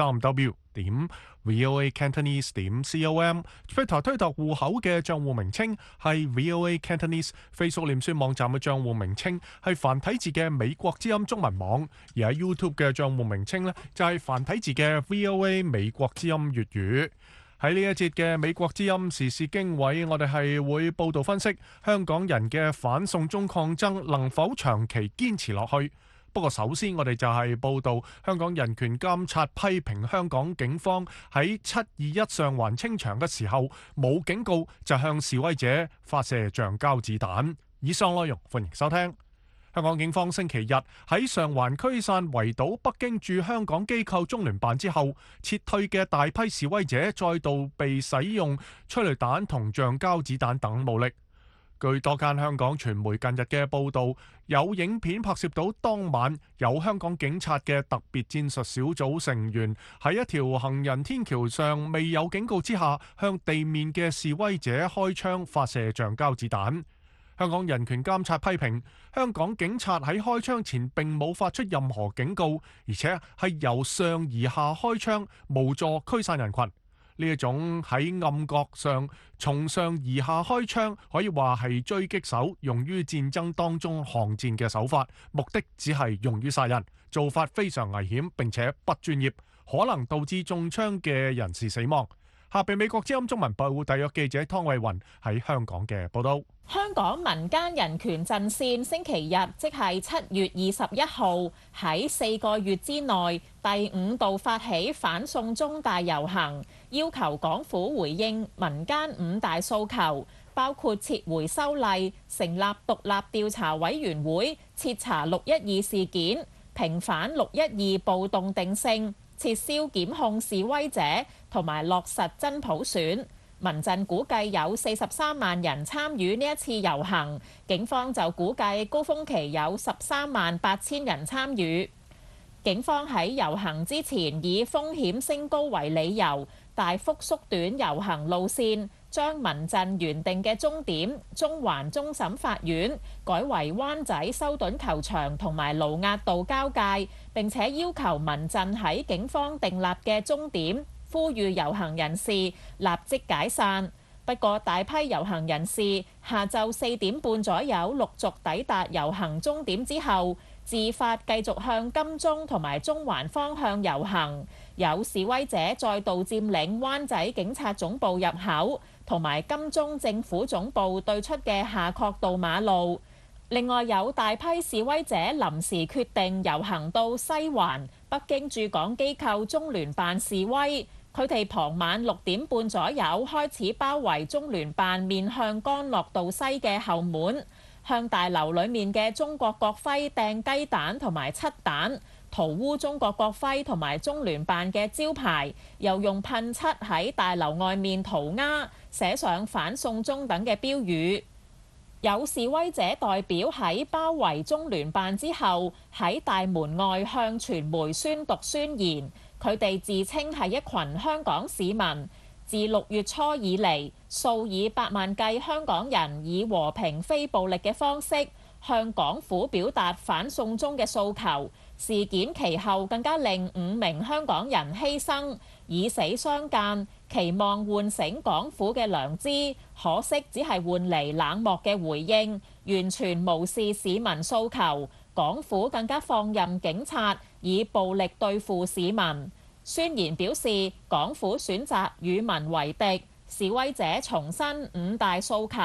3w.voacantonese.com，Twitter 推特戶口嘅賬戶名稱係 VOA Cantonese， Facebook 臉書網站嘅賬戶名稱係繁體字嘅美國之音中文網，而喺 YouTube 嘅賬戶名稱呢，就係繁體字嘅 VOA 美國之音粵語。喺呢一節嘅美國之音時事經緯，我哋係會報道分析香港人嘅反送中抗爭能否長期堅持落去。不過首先我哋就係報道香港人權監察批評香港警方喺721上環清場嘅時候冇警告就向示威者發射橡膠子彈。以上內容歡迎收聽。香港警方星期日喺上環驅散圍堵北京駐香港機構中聯辦之後，撤退嘅大批示威者再度被使用催淚彈同橡膠子彈等武力。據多間香港傳媒近日嘅報導，有影片拍攝到當晚有香港警察嘅特別戰術小組成員喺一條行人天橋上未有警告之下，向地面嘅示威者開槍發射橡膠子彈。香港人權監察批評香港警察喺開槍前並冇發出任何警告，而且係由上而下開槍，無助驅散人群。呢一種喺暗角上從上而下開槍，可以話係狙擊手用於戰爭當中巷戰嘅手法，目的只係用於殺人，做法非常危險並且不專業，可能導致中槍嘅人士死亡。下邊美國之音中文部特約記者湯慧雲喺香港嘅報道。 香港民間人權陣線星期日，即係7月21號，喺4個月之內第5度發起反送中大遊行，要求港府回應民間5大訴求，包括撤回修例、成立獨立調查委員會、徹查612事件、平反612暴動定性、撤銷檢控示威者同埋落實真普選。民陣估計有43萬人參與呢一次遊行，警方就估計高峰期有13萬8千人參與。警方喺遊行之前以風險升高為理由，大幅縮短遊行路線，將民陣原定嘅終點中環終審法院改為灣仔修頓球場同埋盧押道交界，並且要求民陣喺警方訂立嘅終點呼籲遊行人士立即解散。不過大批遊行人士下晝4點半左右陸續抵達遊行終點之後，自發繼續向金鐘同埋中環方向遊行。有示威者再度佔領灣仔警察總部入口同埋金鐘政府總部對出嘅夏慤道馬路。另外有大批示威者臨時決定遊行到西環北京駐港機構中聯辦示威。佢哋傍晚6點半左右開始包圍中聯辦面向干諾道西嘅後門，向大樓裡面嘅中國國徽掟雞蛋同埋漆彈，塗污中國國徽同埋中聯辦嘅招牌，又用噴漆喺大樓外面塗鴉，寫上反送中等嘅標語。有示威者代表喺包圍中聯辦之後，喺大門外向傳媒宣讀宣言。佢哋自稱係一群香港市民，自6月初以嚟，數以百萬計香港人以和平非暴力嘅方式向港府表達反送中嘅訴求。事件其後更加令5名香港人犧牲，以死相間，期望喚醒港府嘅良知，可惜只係換嚟冷漠嘅回應，完全無視市民訴求。港府更加放任警察以暴力對付市民。宣言表示，港府選擇與民為敵。示威者重申5大訴求，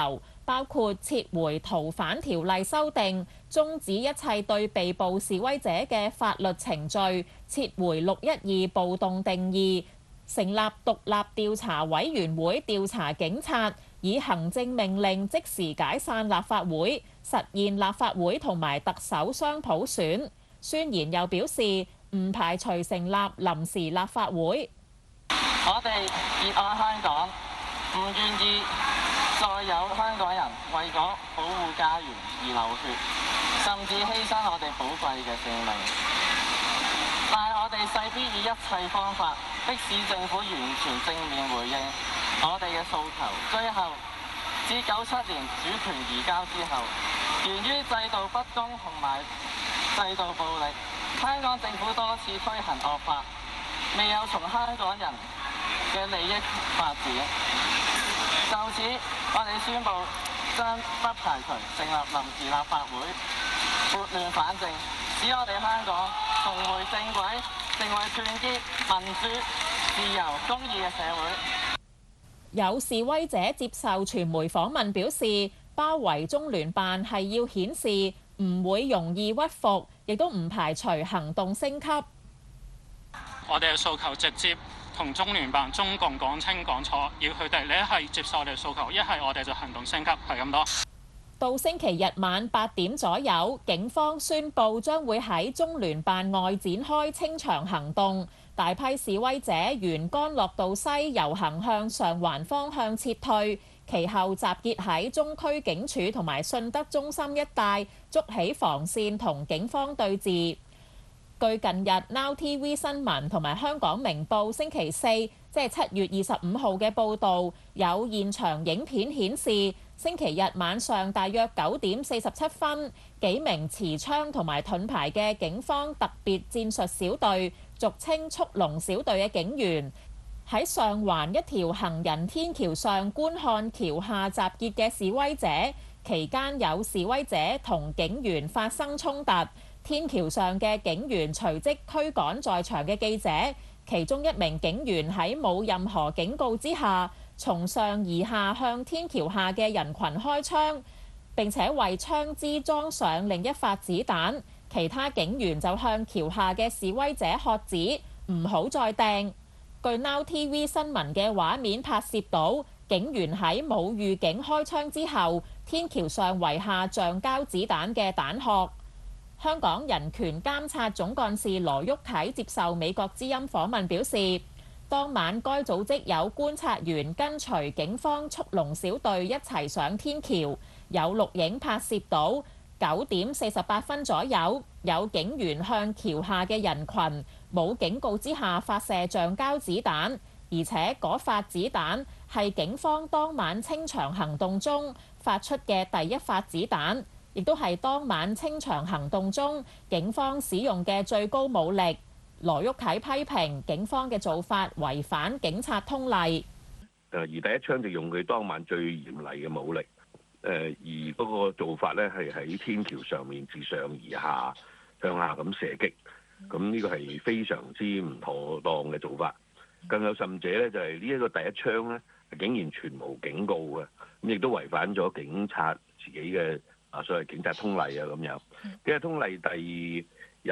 包括撤回逃犯條例修訂、終止一切對被捕示威者嘅法律程序、撤回612暴動定義、成立獨立調查委員會調查警察、以行政命令即時解散立法會、實現立法會同埋特首雙普選。宣言又表示唔排除成立臨時立法會。 我哋熱愛香港，唔願意再有香港人為咗保護家園而流血，甚至犧牲我哋寶貴嘅性命。但係我哋勢必以一切方法迫使政府完全正面回應我哋嘅訴求。最後，自97年主權移交之後，源於制度不公同埋制度暴力，香港政府多次推行惡法，未有從香港人嘅利益發展。就此，我哋宣布將不排除成立臨時立法會，撥亂反正，使我哋香港重回正軌，成為團結、民主、自由、公義嘅社會。 有示威者接受傳媒訪問表示，包圍中聯辦係要顯示唔會容易屈服，亦都唔排除行動升級。 我哋嘅訴求直接同中聯辦、中共講清講楚，要佢哋你一係接受我哋嘅訴求，一係我哋就行動升級，係咁多。 到星期日晚8點左右，警方宣布將會喺中聯辦外展開清場行動，大批示威者沿干諾道西遊行向上環方向撤退，其後集結喺中區警署同埋信德中心一帶，築起防線同警方對峙。據近日 Now TV 新聞同埋香港明報星期四，即係7月25號嘅報導，有現場影片顯示，星期日晚上大約9點47分，幾名持槍同埋盾牌嘅警方特別戰術小隊，俗稱速龍小隊嘅警員，喺上環一條行人天橋上觀看橋下集結嘅示威者，期間有示威者同警員發生衝突。天橋上嘅警員隨即驅趕在場嘅記者，其中一名警員喺冇任何警告之下，從上而下向天橋下嘅人群開槍，並且為槍支裝上另一發子彈。其他警員就向橋下嘅示威者喝止，唔好再掟。據 Now TV 新聞嘅畫面拍攝到，警員喺冇預警開槍之後，天橋上遺下橡膠子彈嘅彈殼。香港人權監察總幹事羅旭啟接受美國之音訪問表示，當晚該組織有觀察員跟隨警方速龍小隊一齊上天橋，有錄影拍攝到9點48分左右，有警員向橋下嘅人群冇警告之下發射橡膠子彈，而且嗰發子彈係警方當晚清場行動中發出嘅第一發子彈，亦都係當晚清場行動中警方使用嘅最高武力。羅旭啟批評警方嘅做法違反警察通例。 而第一槍就用佢當晚最嚴厲嘅武力。而嗰個做法咧係喺天橋上面自上而下向下咁射擊，咁呢個係非常之唔妥當嘅做法。更有甚者咧，就係呢一個第一槍咧，竟然全無警告嘅，咁亦都違反咗警察自己嘅所謂警察通例啊咁樣。警察通例第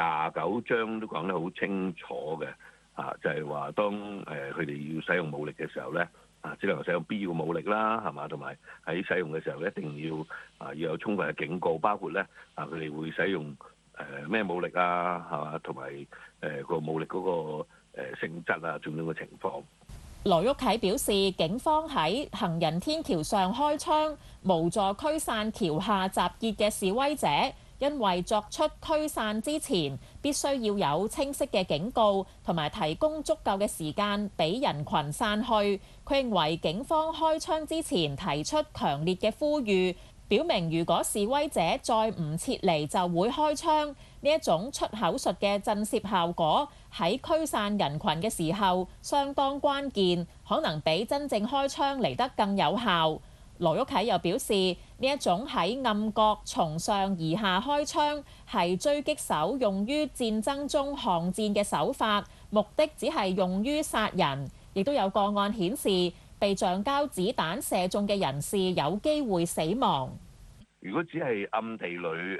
29章都講得好清楚嘅，就係話當佢哋要使用武力嘅時候咧，只能使用必要武力啦，係嘛？同埋喺使用嘅時候一定要有充分嘅警告，包括咧佢哋會使用咩武力啊，係嘛？同埋個武力嗰個性質啊，種種嘅情況。 羅旭啟表示，警方喺行人天橋上開槍，無助驅散橋下集結嘅示威者。因為作出驅散之前，必須要有清晰嘅警告，同埋提供足夠嘅時間俾人群散去。佢認為警方開槍之前提出強烈嘅呼籲，表明如果示威者再唔撤離就會開槍。呢一種出口術嘅震懾效果喺驅散人群嘅時候相當關鍵，可能比真正開槍嚟得更有效。羅旭啟又表示，呢一種喺暗角從上而下開槍係狙擊手用於戰爭中巷戰嘅手法，目的只係用於殺人。亦都有個案顯示， 被橡膠子彈射中嘅人士有機會死亡。 如果只係暗地裏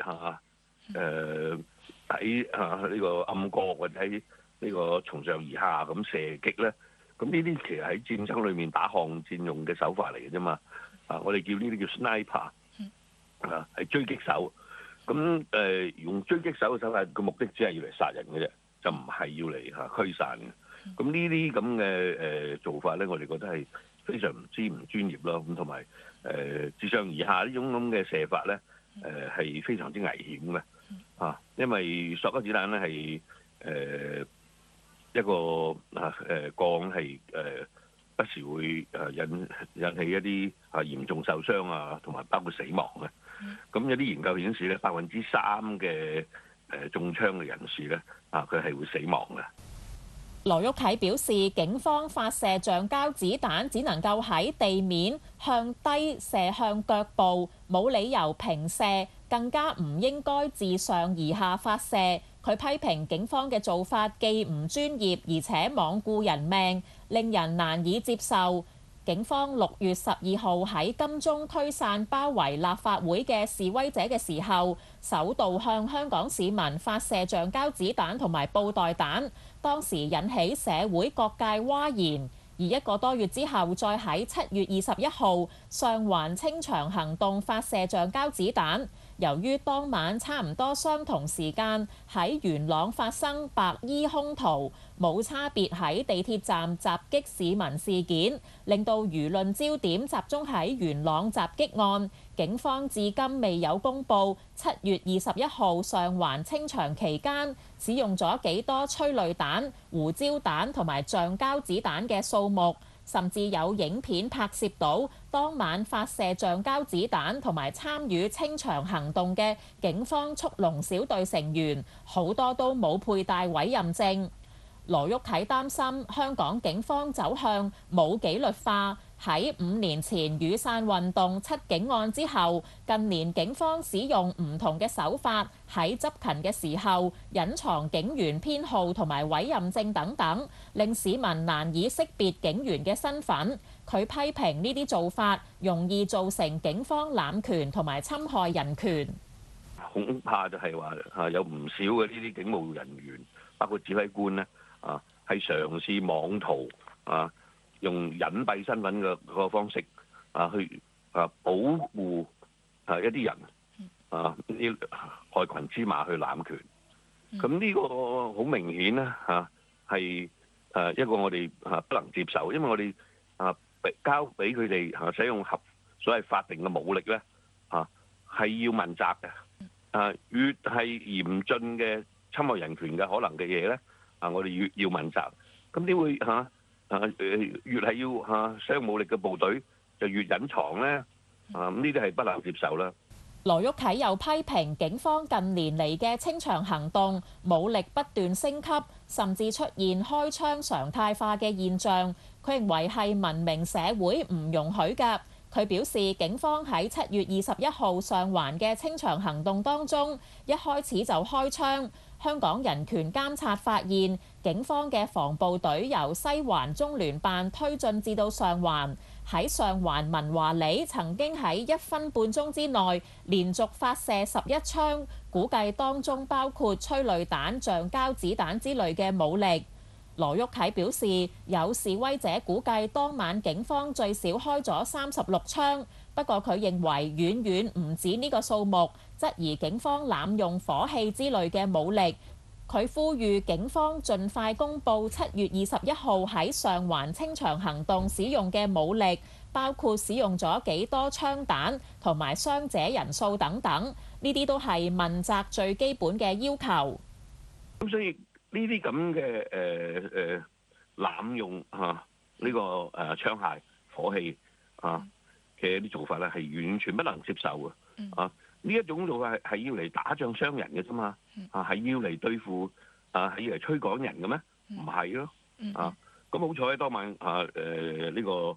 喺呢個暗角或者喺呢個從上而下咁射擊咧，咁呢啲其實喺戰爭裏面打巷戰用嘅手法嚟嘅啫嘛。我哋叫呢啲叫 sniper， 係追擊手。咁用追擊手嘅手法，個目的只係要嚟殺人嘅啫，就唔係要嚟驅散嘅。咁呢啲咁嘅做法咧，我哋覺得係非常唔專業咯。咁同埋自上而下呢種咁嘅射法咧，係非常之危險嘅。因為塑膠子彈咧係一個鋼係不時會引起一啲嚴重受傷啊，同埋包括死亡嘅。咁有啲研究顯示咧，3%嘅中槍嘅人士咧，佢係會死亡嘅。 羅旭啟表示，警方發射橡膠子彈只能夠喺地面向低射向腳部，冇理由平射，更加唔應該自上而下發射。佢批評警方嘅做法既唔專業，而且罔顧人命，令人難以接受。警方6月12號喺金鐘驅散包圍立法會嘅示威者嘅時候，首度向香港市民發射橡膠子彈同埋布袋彈，當時引起社會各界譁然。而1個多月之後，再喺7月21號上環清場行動發射橡膠子彈。由於當晚差唔多相同時間喺元朗發生白衣兇徒冇差別喺地鐵站襲擊市民事件，令到輿論焦點集中喺元朗襲擊案。警方至今未有公布7月21號上環清場期間使用咗幾多催淚彈、胡椒彈同埋橡膠子彈嘅數目，甚至有影片拍攝到當晚發射橡膠子彈同埋參與清場行動嘅警方速龍小隊成員，好多都冇佩戴委任證。羅旭啟擔心香港警方走向冇紀律化。喺5年前雨傘運動7警案之後，近年警方使用唔同嘅手法喺執勤嘅時候隱藏警員編號同埋委任證等等，令市民難以識別警員嘅身份。佢批評呢啲做法容易造成警方濫權同埋侵害人權。 恐怕就係話有唔少嘅呢啲警務人員，包括指揮官咧，係嘗試妄圖用隱蔽身份嘅個方式去保護一啲人啲害群之馬去濫權。咁呢個好明顯咧係一個我哋不能接受，因為我哋交俾佢哋使用所謂法定嘅武力咧係要問責嘅。越係嚴峻嘅侵害人權嘅可能嘅嘢咧我哋越要問責。咁點會越係要使用武力嘅部隊就越隱藏咧？呢啲係不能接受啦。 羅旭啟又批評警方近年嚟嘅清場行動武力不斷升級，甚至出現開槍常態化嘅現象。佢認為係文明社會唔容許㗎。佢表示，警方喺7月21號上環嘅清場行動當中，一開始就開槍。香港人權監察發現，警方嘅防暴隊由西環中聯辦推進至到上環，喺上環文華里曾經喺1分半鐘之內連續發射11槍，估計當中包括催淚彈、橡膠子彈之類嘅武力。羅旭啟表示，有示威者估計當晚警方最少開咗36槍，不過佢認為遠遠唔止呢個數目，質疑警方濫用火器之類嘅武力。佢呼籲警方盡快公布7月21號喺上環清場行動使用嘅武力，包括使用咗幾多槍彈同埋傷者人數等等，呢啲都係問責最基本嘅要求。 咁所以呢啲咁嘅濫用呢個槍械火器嘅啲做法咧，係完全不能接受嘅。呢一種做法係要嚟打仗傷人嘅啫嘛，係要嚟對付係要嚟驅趕人嘅咩？唔係咯。咁好彩當晚呢個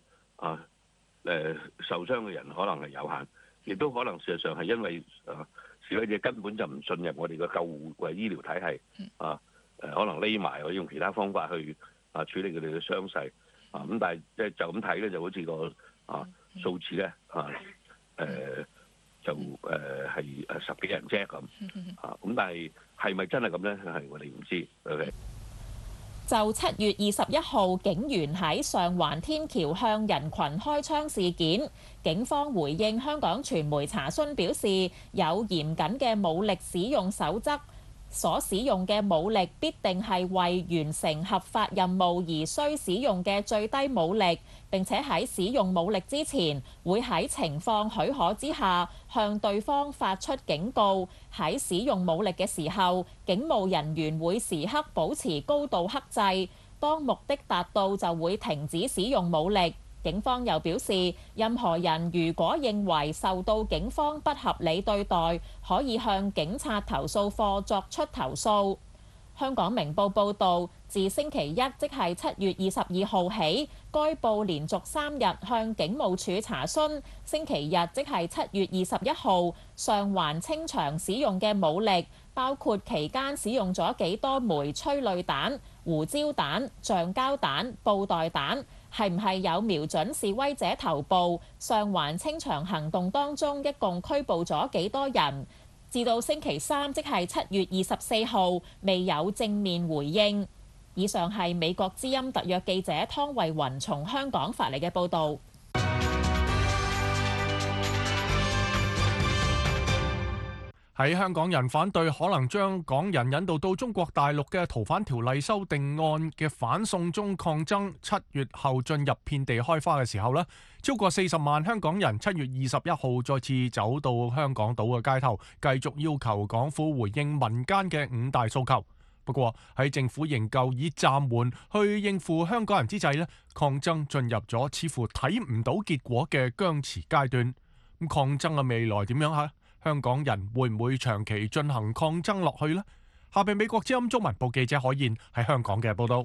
受傷嘅人可能係有限，亦都可能事實上係因為示威者根本就唔進入我哋嘅救護或醫療體系可能匿埋或者用其他方法去處理佢哋嘅傷勢。 咁但係即係就咁睇咧，就好似個數字咧就係10幾人啫咁咁但係咪真係咁咧？係我哋唔知。OK。 就7月21號警員喺上環天橋向人群開槍事件，警方回應香港傳媒查詢表示，有嚴謹嘅武力使用守則，所使用嘅武力必定係為完成合法任務而需使用嘅最低武力，並且喺使用武力之前，會喺情況許可之下向對方發出警告。喺使用武力嘅時候，警務人員會時刻保持高度克制，當目的達到就會停止使用武力。警方又表示，任何人如果認為受到警方不合理對待，可以向警察投訴課作出投訴。香港明報報導，自星期一即係7月22號起，該報連續3日向警務處查詢，星期日即係7月21號上環清場使用嘅武力，包括期間使用咗幾多枚催淚彈、胡椒彈、橡膠彈、布袋彈，係唔係有瞄準示威者頭部？上環清場行動當中一共拘捕咗幾多人？至到星期三，即係7月24號，未有正面回應。以上係美國之音特約記者湯慧雲從香港發嚟嘅報導。 喺香港人反對可能將港人引渡到中國大陸嘅逃犯條例修訂案嘅反送中抗爭7月後進入遍地開花嘅時候呢，超過40萬香港人7月21號再次走到香港島嘅街頭，繼續要求港府回應民間嘅5大訴求。不過喺政府仍舊以暫緩去應付香港人之際呢，抗爭進入咗似乎睇唔到結果嘅僵持階段。咁抗爭嘅未來點樣啊？香港人會唔會長期進行抗爭落去呢？下邊美國之音中文部記者可燕喺香港嘅報道。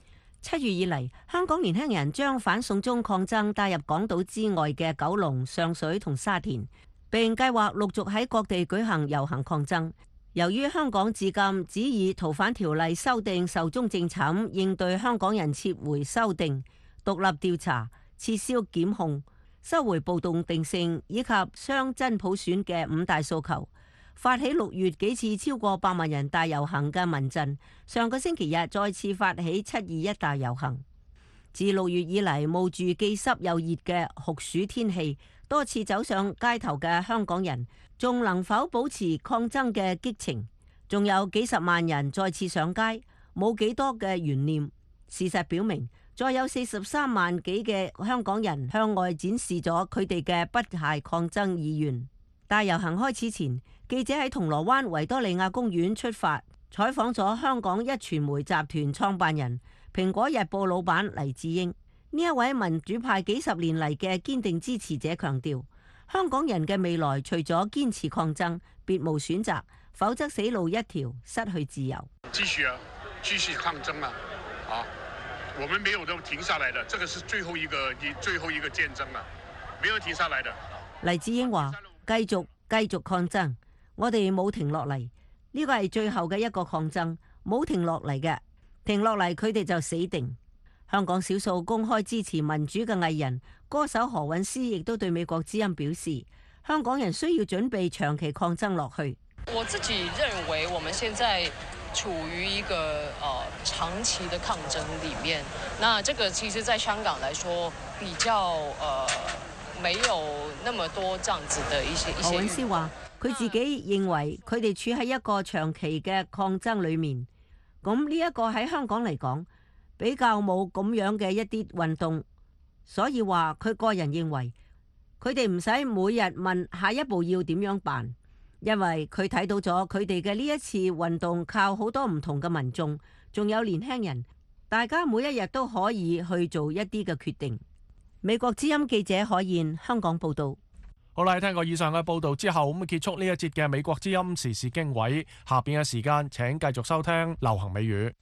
7月以嚟，香港年輕人將反送中抗爭帶入港島之外嘅九龍、上水同沙田，並計劃陸續喺各地舉行遊行抗爭。由於香港至今只以逃犯條例修訂壽終正寢，應對香港人撤回修訂、獨立調查、撤銷檢控、收回暴動定性以及雙真普選嘅5大訴求，發起6月幾次超過100萬人大遊行嘅民陣，上個星期日再次發起721大遊行。自6月以嚟，冒住既濕又熱嘅酷暑天氣，多次走上街頭嘅香港人，仲能否保持抗爭嘅激情？仲有幾十萬人再次上街，冇幾多嘅懸念。事實表明，再有43萬幾嘅香港人向外展示咗佢哋嘅不懈抗爭意願。大遊行開始前，記者喺銅鑼灣維多利亞公園出發，採訪咗香港壹傳媒集團創辦人、蘋果日報老闆黎智英。呢一位民主派幾十年嚟嘅堅定支持者強調，香港人嘅未來除咗堅持抗爭，別無選擇，否則死路一條，失去自由。 繼續抗爭啊！我們沒有都停下來的，這個是最後一個戰爭了，沒有停下來的。 黎智英話：繼續抗爭，我哋冇停落嚟，呢個係最後嘅一個抗爭，冇停落嚟嘅，停落嚟佢哋就死定。香港少數公開支持民主嘅藝人歌手何韻詩亦都對美國之音表示，香港人需要準備長期抗爭落去。 我自己認為，我們現在處於一個長期的抗爭裡面，那這個其實在香港來說比較沒有那麼多這樣子的一些。 何韻詩話：佢自己認為佢哋處喺一個長期嘅抗爭裡面，咁呢一個喺香港嚟講比較冇咁樣嘅一啲運動，所以話佢個人認為佢哋唔使每日問下一步要點樣辦。因為佢睇到咗佢哋嘅呢一次運動靠好多唔同嘅民眾，仲有年輕人，大家每一日都可以去做一啲嘅決定。美國之音記者可燕香港報道。 好啦，聽過以上嘅報道之後，咁結束呢一節嘅美國之音時事經緯。下邊嘅時間請繼續收聽流行美語。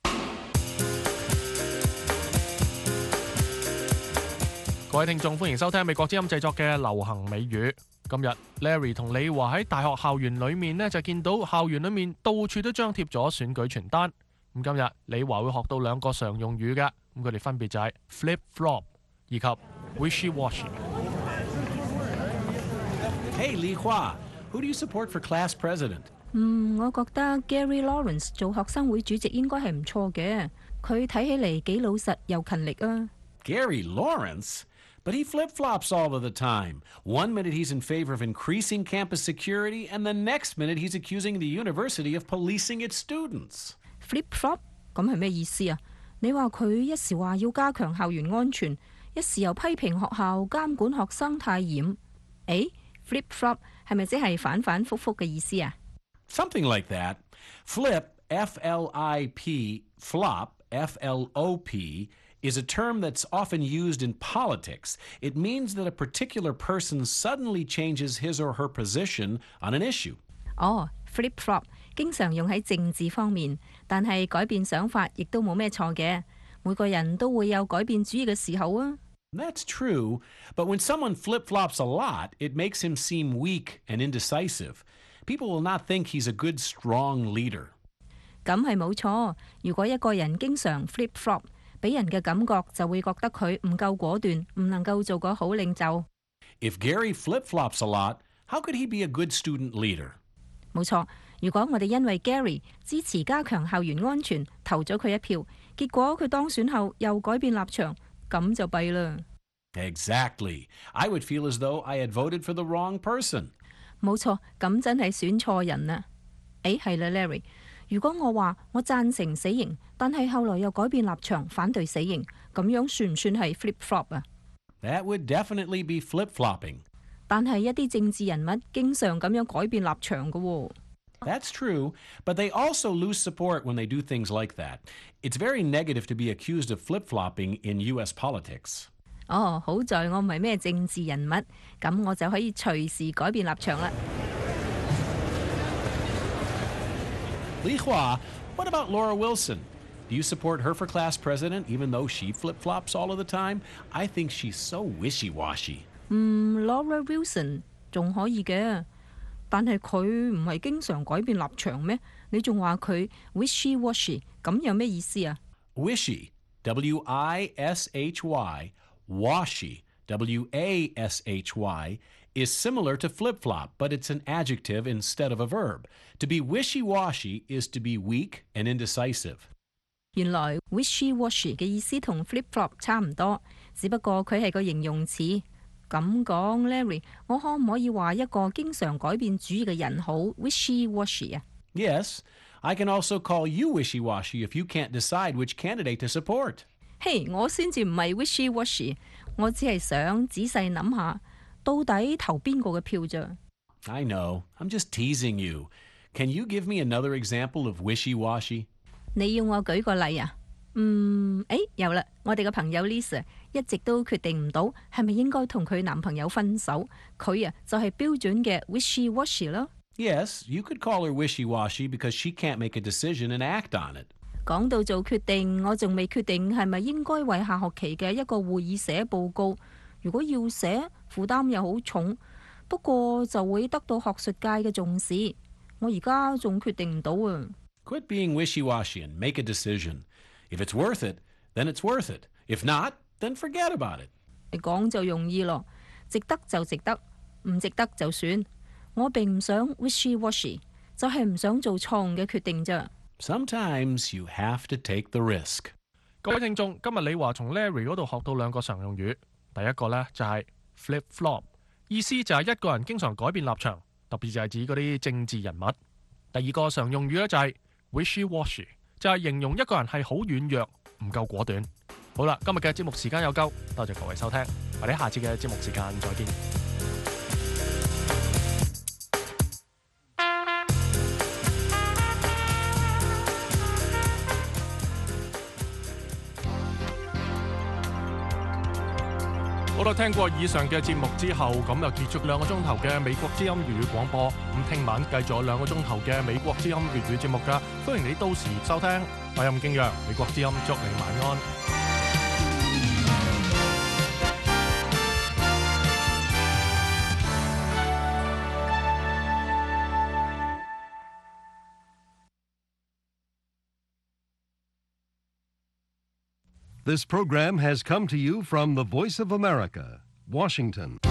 各位聽眾，歡迎收聽美國之音製作嘅流行美語。今日 Larry 同李華喺大學校園裏面呢，就見到校園裏面到處都張貼咗選舉傳單。咁今日李華會學到2個常用語嘅。 咁佢哋分別就係 flip flop 以及 wishy washy。 Hey Li Hua, who do you support for class president? 我覺得 Gary Lawrence 做學生會主席應該係唔錯嘅，佢睇起嚟幾老實又勤力啊。 Gary Lawrence? But he flip-flops all of the time. One minute he's in favor of increasing campus security, and the next minute he's accusing the university of policing its students. Flip-flop 咁係咩意思啊？你話佢一時話要加強校園安全，一時又批評學校監管學生太嚴。flip-flop 係咪即係反反覆覆嘅意思啊？ Something like that. Flip, F-L-I-P, flop, F-L-O-P, is a term that's often used in politics. It means that a particular person suddenly changes his or her position on an issue. flip-flop 經常用喺政治方面，但係改變想法亦都冇咩錯嘅。每個人都會有改變主意嘅時候啊。 That's true, but when someone flip-flops a lot, it makes him seem weak and indecisive. People will not think he's a good, strong leader. 咁係冇錯。如果一個人經常 flip-flop，俾人嘅感覺就會覺得佢唔夠果斷，唔能夠做個好領袖。 If Gary flip-flops a lot, how could he be a good student leader? 冇錯，如果我哋因為 Gary 支持加強校園安全，投咗佢一票，結果佢當選後又改變立場，咁就弊啦。 Exactly. I would feel as though I had voted for the wrong person. 冇錯，咁真係選錯人啦。係啦 ，Larry。如果我話我贊成死刑，但係後來又改變立場反對死刑，咁樣算唔算係 flip-flop 啊？ That would definitely be flip-flopping. 但係一啲政治人物經常咁樣改變立場㗎喎。 That's true, but they also lose support when they do things like that. It's very negative to be accused of flip-flopping in U.S. politics. 好在我唔係咩政治人物，咁我就可以隨時改變立場啦。 Li Hua, what about Laura Wilson? Do you support her for class president even though she flip-flops all of the time? I think she's so wishy-washy. Laura Wilson 仲可以嘅，但係佢唔係經常改變立場咩？你仲話佢 wishy-washy， 咁有咩意思啊？ Wishy, W-I-S-H-Y, washy, W-A-S-H-Y, is similar to flip-flop, but it's an adjective instead of a verb. To be wishy-washy is to be weak and indecisive. 原來 wishy-washy 嘅意思同 flip-flop 差唔多，只不過佢係個形容詞。咁講 ，Larry， 我可唔可以話一個經常改變主意嘅人好 wishy-washy 啊？ Yes, I can also call you wishy-washy if you can't decide which candidate to support. 我先至唔係 wishy-washy， 我只係想仔細諗下，到底投邊個嘅票咋？ I know, I'm just teasing you. Can you give me another example of wishy-washy? 你要我舉個例啊？有啦，我哋嘅朋友 Lisa 一直都決定唔到係咪應該同佢男朋友分手，佢就係標準嘅 wishy-washy 咯。 Yes, you could call her wishy-washy because she can't make a decision and act on it. 講到做決定，我仲未決定係咪應該為下學期嘅一個會議寫報告。如果要寫，負擔又好重，不過就會得到學術界嘅重視。我而家仲決定唔到啊。 Quit being wishy-washy and make a decision. If it's worth it, then it's worth it. If not, then forget about it. 你講就容易咯，值得就值得，唔值得就算。我並唔想 wishy-washy， 就係唔想做錯誤嘅決定咋。 Sometimes you have to take the risk. 各位聽眾，今日李華從 Larry 嗰度學到兩個常用語。第一個呢，就係 flip-flop， 意思就係一個人經常改變立場，特別就係指嗰啲政治人物。第二個常用語呢，就係 wishy-washy， 就係形容一個人係好軟弱，唔夠果斷。好啦，今日嘅節目時間有夠，多謝各位收聽，我哋下次嘅節目時間再見。好啦，聽過以上嘅節目之後，咁就結束2個鐘頭嘅美國之音粵語廣播。咁聽晚繼續有2個鐘頭嘅美國之音粵語節目㗎，歡迎你到時收聽。我任敬陽，美國之音祝你晚安。 This program has come to you from the Voice of America, Washington.